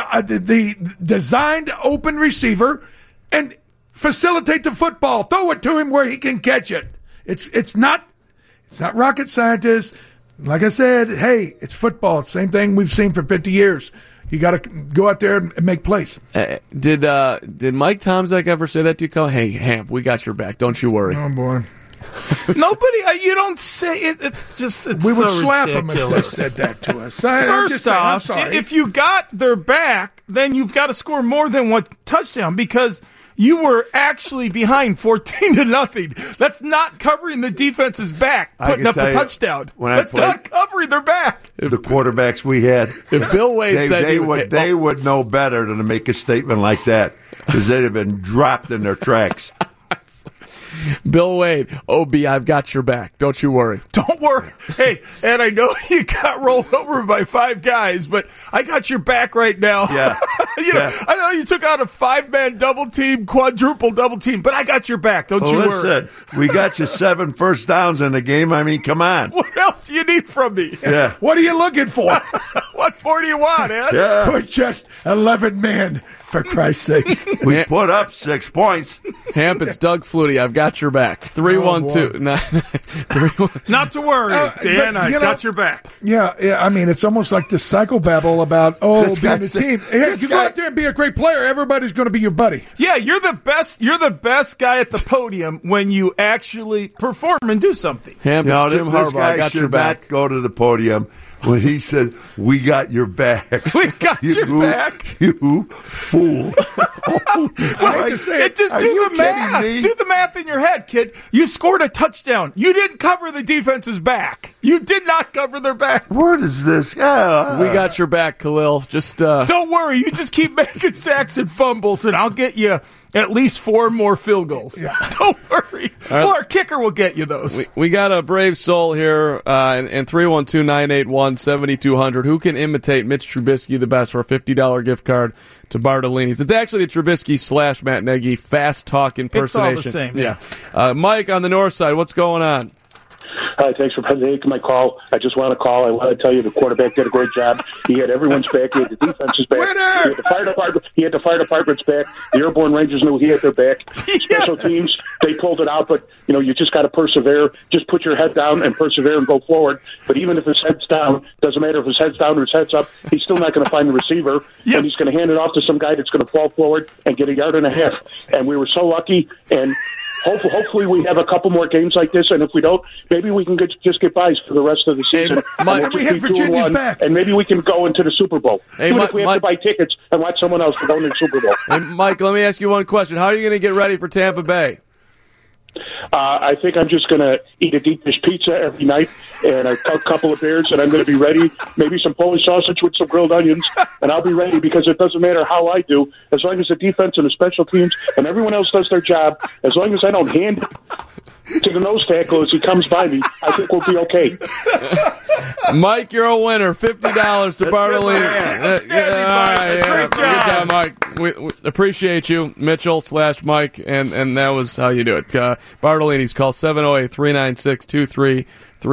the designed open receiver and facilitate the football. Throw it to him where he can catch it. It's not rocket scientist. Like I said, hey, it's football. It's the same thing we've seen for 50 years. You got to go out there and make plays. Did Mike Tomczak ever say that to you, Cole? Hey, Hamp, we got your back. Don't you worry. Oh, boy. Nobody, you don't say it. It's just, it's we would so slap ridiculous. them if they said that to us. First off, if you got their back, then you've got to score more than one touchdown because you were actually behind 14-0. That's not covering the defense's back, putting up a touchdown. That's not covering their back. The quarterbacks we had, if Bill Wade said they would know better than to make a statement like that, because they'd have been dropped in their tracks. Bill Wade, OB, I've got your back. Don't you worry. Don't worry. Hey, and I know you got rolled over by 5 guys, but I got your back right now. Yeah. I know you took out a 5-man double team, quadruple double team, but I got your back. Don't you worry. Listen, we got you 7 first downs in the game. I mean, come on. What else do you need from me? Yeah. What are you looking for? What more do you want, Ed? Yeah. We're just 11 men. For Christ's sakes. We put up 6 points. Hamp, it's Doug Flutie. I've got your back. 312. Not to worry, Dan. I got your back. Yeah. I mean, it's almost like the psychobabble about, being a team. If you go out there and be a great player, everybody's going to be your buddy. Yeah, you're the best. You're the best guy at the podium when you actually perform and do something. Hamp, it's Jim Harbaugh. I got your back. Go to the podium when he said, "We got your back." We got your back. You fool. I hate to say it. Just do the math. Do the math in your head, kid. You scored a touchdown. You didn't cover the defense's back. You did not cover their back. What is this? We got your back, Khalil. Just don't worry. You just keep making sacks and fumbles, and I'll get you at least 4 more field goals. Yeah. Don't worry. Well, our kicker will get you those. We got a brave soul here, and 312-981-7200. Who can imitate Mitch Trubisky the best for a $50 gift card to Bartolini's? It's actually the Trubisky / Matt Nagy fast talk impersonation. It's all the same. Yeah. Mike on the north side, what's going on? Hi, thanks for taking my call. I just want to call. I want to tell you the quarterback did a great job. He had everyone's back. He had the defense's back. He had the fire department. He had the fire department's back. The Airborne Rangers knew he had their back. Special teams, they pulled it out, but you just got to persevere. Just put your head down and persevere and go forward. But even if his head's down, doesn't matter if his head's down or his head's up. He's still not going to find the receiver, and he's going to hand it off to some guy that's going to fall forward and get a yard and a half. And we were so lucky. And hopefully we have a couple more games like this, and if we don't, maybe we can just get by for the rest of the season. And we have Virginia's back. And maybe we can go into the Super Bowl. Even if we have to buy tickets and watch someone else go into the Super Bowl. Hey, Mike, let me ask you one question. How are you going to get ready for Tampa Bay? I think I'm just going to eat a deep dish pizza every night and a couple of beers, and I'm going to be ready. Maybe some Polish sausage with some grilled onions, and I'll be ready because it doesn't matter how I do. As long as the defense and the special teams and everyone else does their job, as long as I don't hand it to the nose tackle as he comes by me, I think we'll be okay. Mike, you're a winner. $50 to Bartolini. Great job. Good job, Mike. We appreciate you, Mitchell / Mike, and that was how you do it. Bartolini's call 708-396-2333,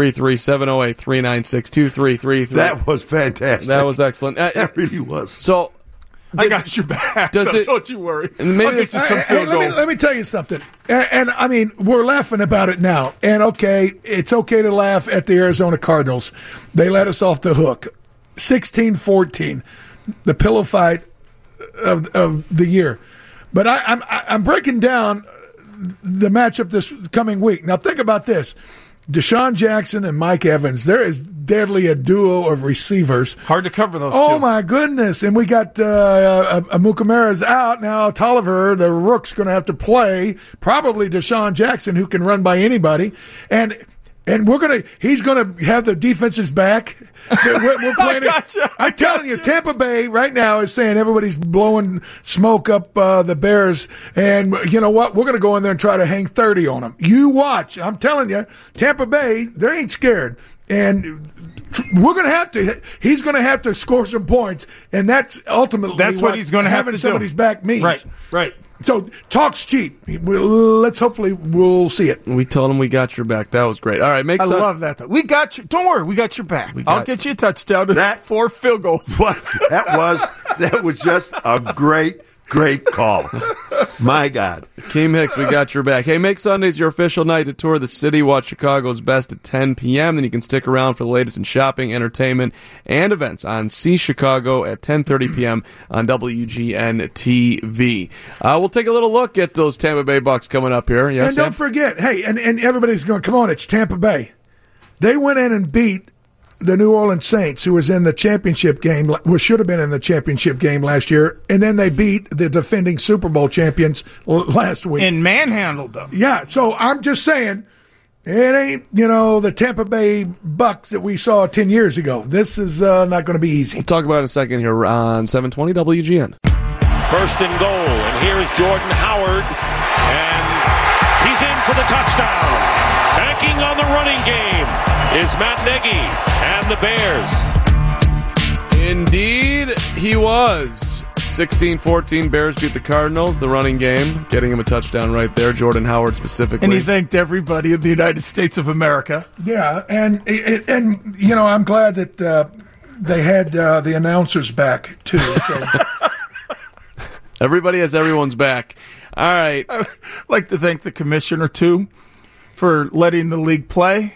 708-396-2333. That was fantastic. That was excellent. That really was. So, I got your back. Don't you worry. Maybe this is some field goals. Let me tell you something. And I mean, we're laughing about it now. And it's okay to laugh at the Arizona Cardinals. They let us off the hook. 16-14, the pillow fight of the year. But I'm breaking down the matchup this coming week. Now think about this. Deshaun Jackson and Mike Evans, they're as deadly a duo of receivers. Hard to cover those two. Oh, my goodness. And we got Amukamara's out. Now Tolliver, the Rook's going to have to play. Probably Deshaun Jackson, who can run by anybody. And he's going to have the defense's back. We're playing I'm telling you, Tampa Bay right now is saying everybody's blowing smoke up the Bears. And you know what? We're going to go in there and try to hang 30 on them. You watch. I'm telling you, Tampa Bay, they ain't scared. And we're going to have to. He's going to have to score some points, and that's ultimately what he's going to have to do. Having somebody's back means. Right. So talk's cheap. We'll see it. We told him we got your back. That was great. All right, I love that. Though. We got you. Don't worry, we got your back. I'll get you a touchdown. That 4 field goals. That was just a great call. My God. Keem Hicks, we got your back. Hey, make Sundays your official night to tour the city. Watch Chicago's best at 10 p.m. Then you can stick around for the latest in shopping, entertainment, and events on See Chicago at 10:30 p.m. on WGN-TV. We'll take a little look at those Tampa Bay Bucks coming up here. Yes, and don't forget, hey, and everybody's going, come on, it's Tampa Bay. They went in and beat the New Orleans Saints, who was in the championship game, should have been in the championship game last year, and then they beat the defending Super Bowl champions last week. And manhandled them. Yeah, so I'm just saying, it ain't, the Tampa Bay Bucks that we saw 10 years ago. This is not going to be easy. We'll talk about it in a second here on 720 WGN. First and goal, and here is Jordan Howard, and he's in for the touchdown. Banking on the running game is Matt Nagy and the Bears. Indeed, he was. 16-14, Bears beat the Cardinals, the running game, getting him a touchdown right there, Jordan Howard specifically. And he thanked everybody in the United States of America. Yeah, and I'm glad that they had the announcers back, too. So. Everybody has everyone's back. All right. I'd like to thank the commissioner, too, for letting the league play.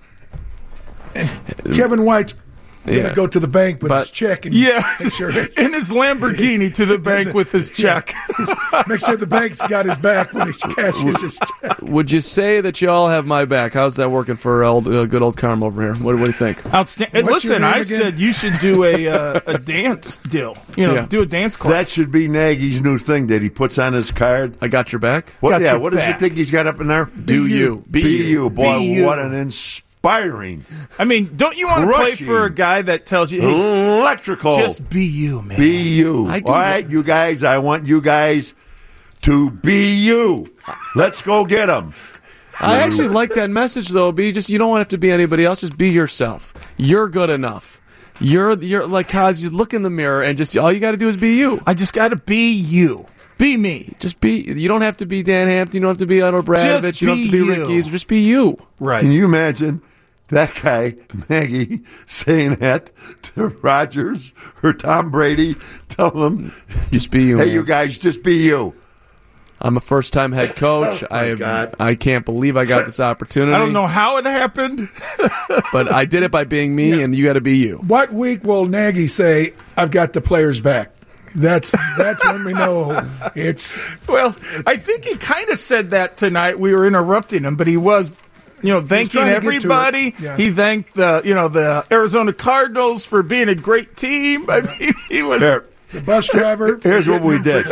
And Kevin White's going to go to the bank with his check and make sure it's in his Lamborghini to the bank with his check. Make sure the bank's got his back when he cashes his check. Would you say that you all have my back? How's that working for good old Carm over here? What do you think? Outstanding. Listen, I said you should do a dance deal. Do a dance class. That should be Nagy's new thing that he puts on his card. I got your back. What does he think he's got up in there? Do you. Be you. Boy, what an inspiring. I mean, don't you want to play for a guy that tells you, hey, electrical, just be you, man. Be you. All right, you guys, I want you guys to be you. Let's go get them. I actually like that message, though, B. Just, you don't have to be anybody else. Just be yourself. You're good enough. You're like, Kaz, you look in the mirror and just all you got to do is be you. I just got to be you. Be me. Just be. You don't have to be Dan Hampton. You don't have to be Otto Bradovich. You don't have to be Rick Easer. Just be you. Right. Can you imagine that guy, Nagy, saying that to Rodgers or Tom Brady, telling them, just be you. Hey, man. you guys, just be you. I'm a first-time head coach. I can't believe I got this opportunity. I don't know how it happened. But I did it by being me, and you got to be you. What week will Nagy say, I've got the players back? That's when we know it's... Well, I think he kind of said that tonight. We were interrupting him, but he was... thanking everybody. Yeah. He thanked the Arizona Cardinals for being a great team. I mean, he was the bus driver. Here's what we did.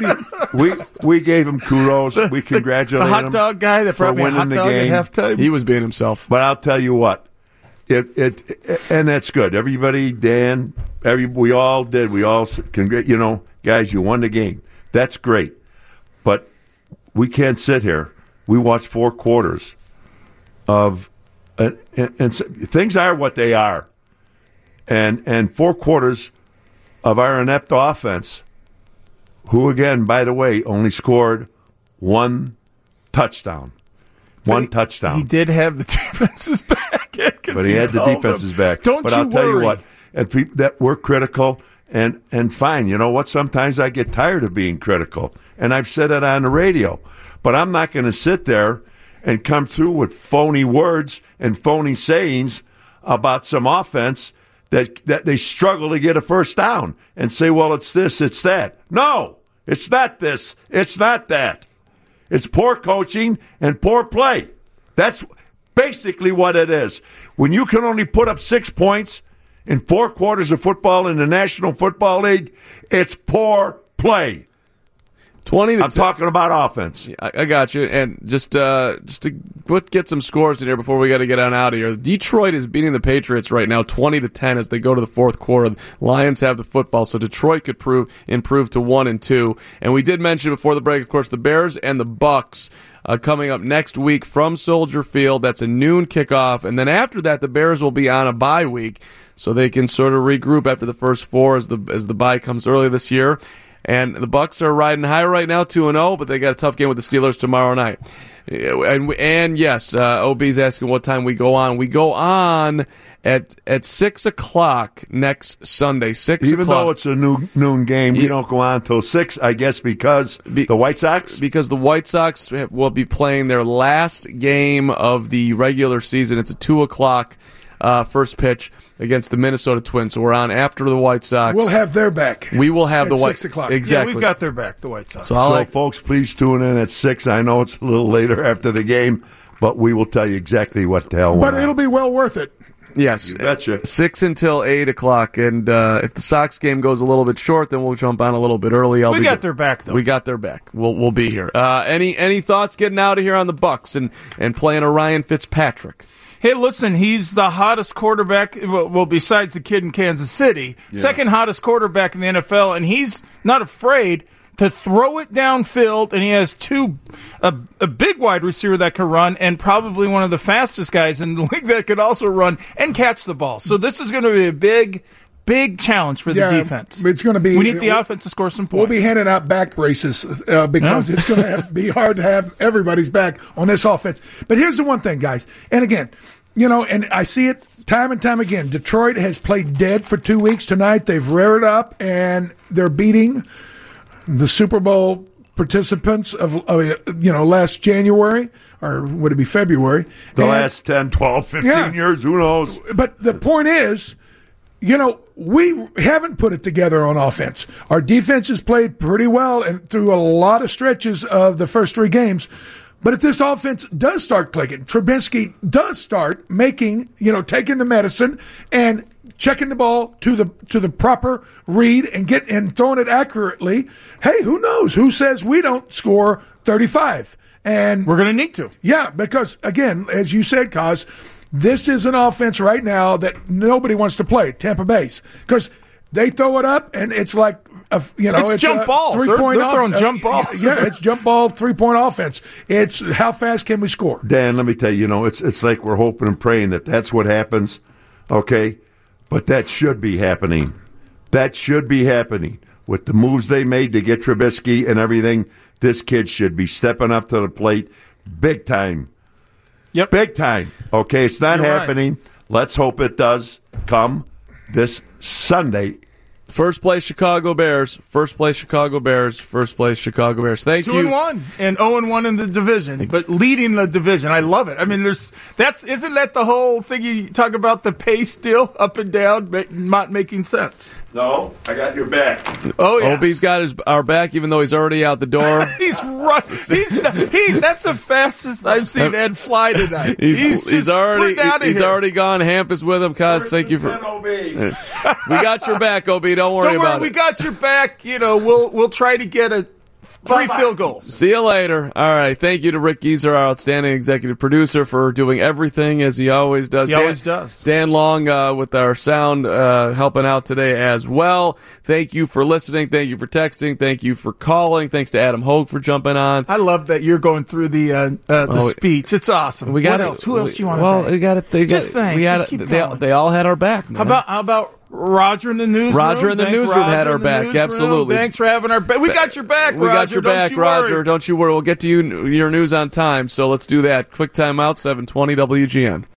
We gave him kudos. We congratulated him. The hot dog guy that brought me a hot dog at halftime. He was being himself. But I'll tell you what, and that's good. Everybody, Dan, we all did. We all guys, you won the game. That's great. But we can't sit here. We watched 4 quarters. And things are what they are, and 4 quarters of our inept offense, who again, by the way, only scored 1 touchdown. One touchdown. He did have the defenses back, but he had the defenses back. But I'll tell you what, and that we're critical, and fine. You know what? Sometimes I get tired of being critical, and I've said it on the radio. But I'm not going to sit there and come through with phony words and phony sayings about some offense that they struggle to get a first down and say, well, it's this, it's that. No, it's not this, it's not that. It's poor coaching and poor play. That's basically what it is. When you can only put up 6 points in 4 quarters of football in the National Football League, it's poor play. I'm talking about offense. I got you. And just to get some scores in here before we got to get on out of here. Detroit is beating the Patriots right now 20-10 as they go to the 4th quarter. Lions have the football, so Detroit could improve to 1-2. And we did mention before the break, of course, the Bears and the Bucks coming up next week from Soldier Field. That's a noon kickoff. And then after that, the Bears will be on a bye week, so they can sort of regroup after the first 4 as the bye comes early this year. And the Bucks are riding high right now, 2-0, but they got a tough game with the Steelers tomorrow night. And yes, OB's asking what time we go on. We go on at 6 o'clock next Sunday. 6 Even o'clock. though it's a noon game, we don't go on until 6, I guess, because the White Sox? Because the White Sox will be playing their last game of the regular season. It's a 2 o'clock first pitch against the Minnesota Twins. So we're on after the White Sox. We'll have their back. We will have the White 6 o'clock. Exactly. Yeah, we've got their back, the White Sox. So folks, please tune in at 6. I know it's a little later after the game, but we will tell you exactly what the hell went on. But it'll be well worth it. Yes. You betcha. 6 until 8 o'clock. And if the Sox game goes a little bit short, then we'll jump on a little bit early. We got their back, though. We got their back. We'll be here. Any thoughts getting out of here on the Bucks and playing a Ryan Fitzpatrick? Hey, listen, he's the hottest quarterback, well, besides the kid in Kansas City, second hottest quarterback in the NFL, and he's not afraid to throw it downfield, and he has a big wide receiver that can run and probably one of the fastest guys in the league that could also run and catch the ball. So this is going to be a big challenge for the defense. It's going to be. We need the offense to score some points. We'll be handing out back braces because it's going to be hard to have everybody's back on this offense. But here's the one thing, guys. And again, and I see it time and time again. Detroit has played dead for 2 weeks. Tonight they've reared up and they're beating the Super Bowl participants of last January, or would it be February? The last 10, 12, 15 years, who knows? But the point is, we haven't put it together on offense. Our defense has played pretty well and through a lot of stretches of the first 3 games. But if this offense does start clicking, Trubisky does start making, taking the medicine and checking the ball to the proper read and throwing it accurately. Hey, who knows? Who says we don't score 35? And we're going to need to. Yeah, because again, as you said, Kaz, this is an offense right now that nobody wants to play, Tampa Bay's, because they throw it up and it's like it's jump balls. They're throwing jump balls. It's jump ball, 3-point offense. It's how fast can we score? Dan, let me tell you, it's like we're hoping and praying that that's what happens, okay? But that should be happening. That should be happening. With the moves they made to get Trubisky and everything, this kid should be stepping up to the plate big time. Yep. Big time. Okay, it's not happening. Right. Let's hope it does come this Sunday. First place Chicago Bears. First place Chicago Bears. First place Chicago Bears. Thank you. 2-1 and 0-1 in the division, but leading the division. I love it. I mean, isn't that the whole thing you talk about, the pace still up and down, not making sense? No, I got your back. Oh yeah, Obie's got our back, even though he's already out the door. He's rushing. That's the fastest I've seen Ed fly tonight. He's already gone. Hamp is with him. Cos, thank you for. We got your back, Obie. Don't worry about it. We got your back. We'll try to get 3 field goals. See you later. All right. Thank you to Rick Gieser, our outstanding executive producer, for doing everything as he always does. Always does. Dan Long with our sound helping out today as well. Thank you for listening. Thank you for texting. Thank you for calling. Thanks to Adam Hogue for jumping on. I love that you're going through the speech. It's awesome. What else? Who else do you want to thank? We got it. Just thank. Just keep going. They all had our back, man. How about Roger in the newsroom? Roger in the newsroom had our back. Absolutely. Thanks for having our back. We got your back, Roger. We got your back, Roger. Don't you worry. We'll get to your news on time. So let's do that. Quick timeout, 7:20 WGN.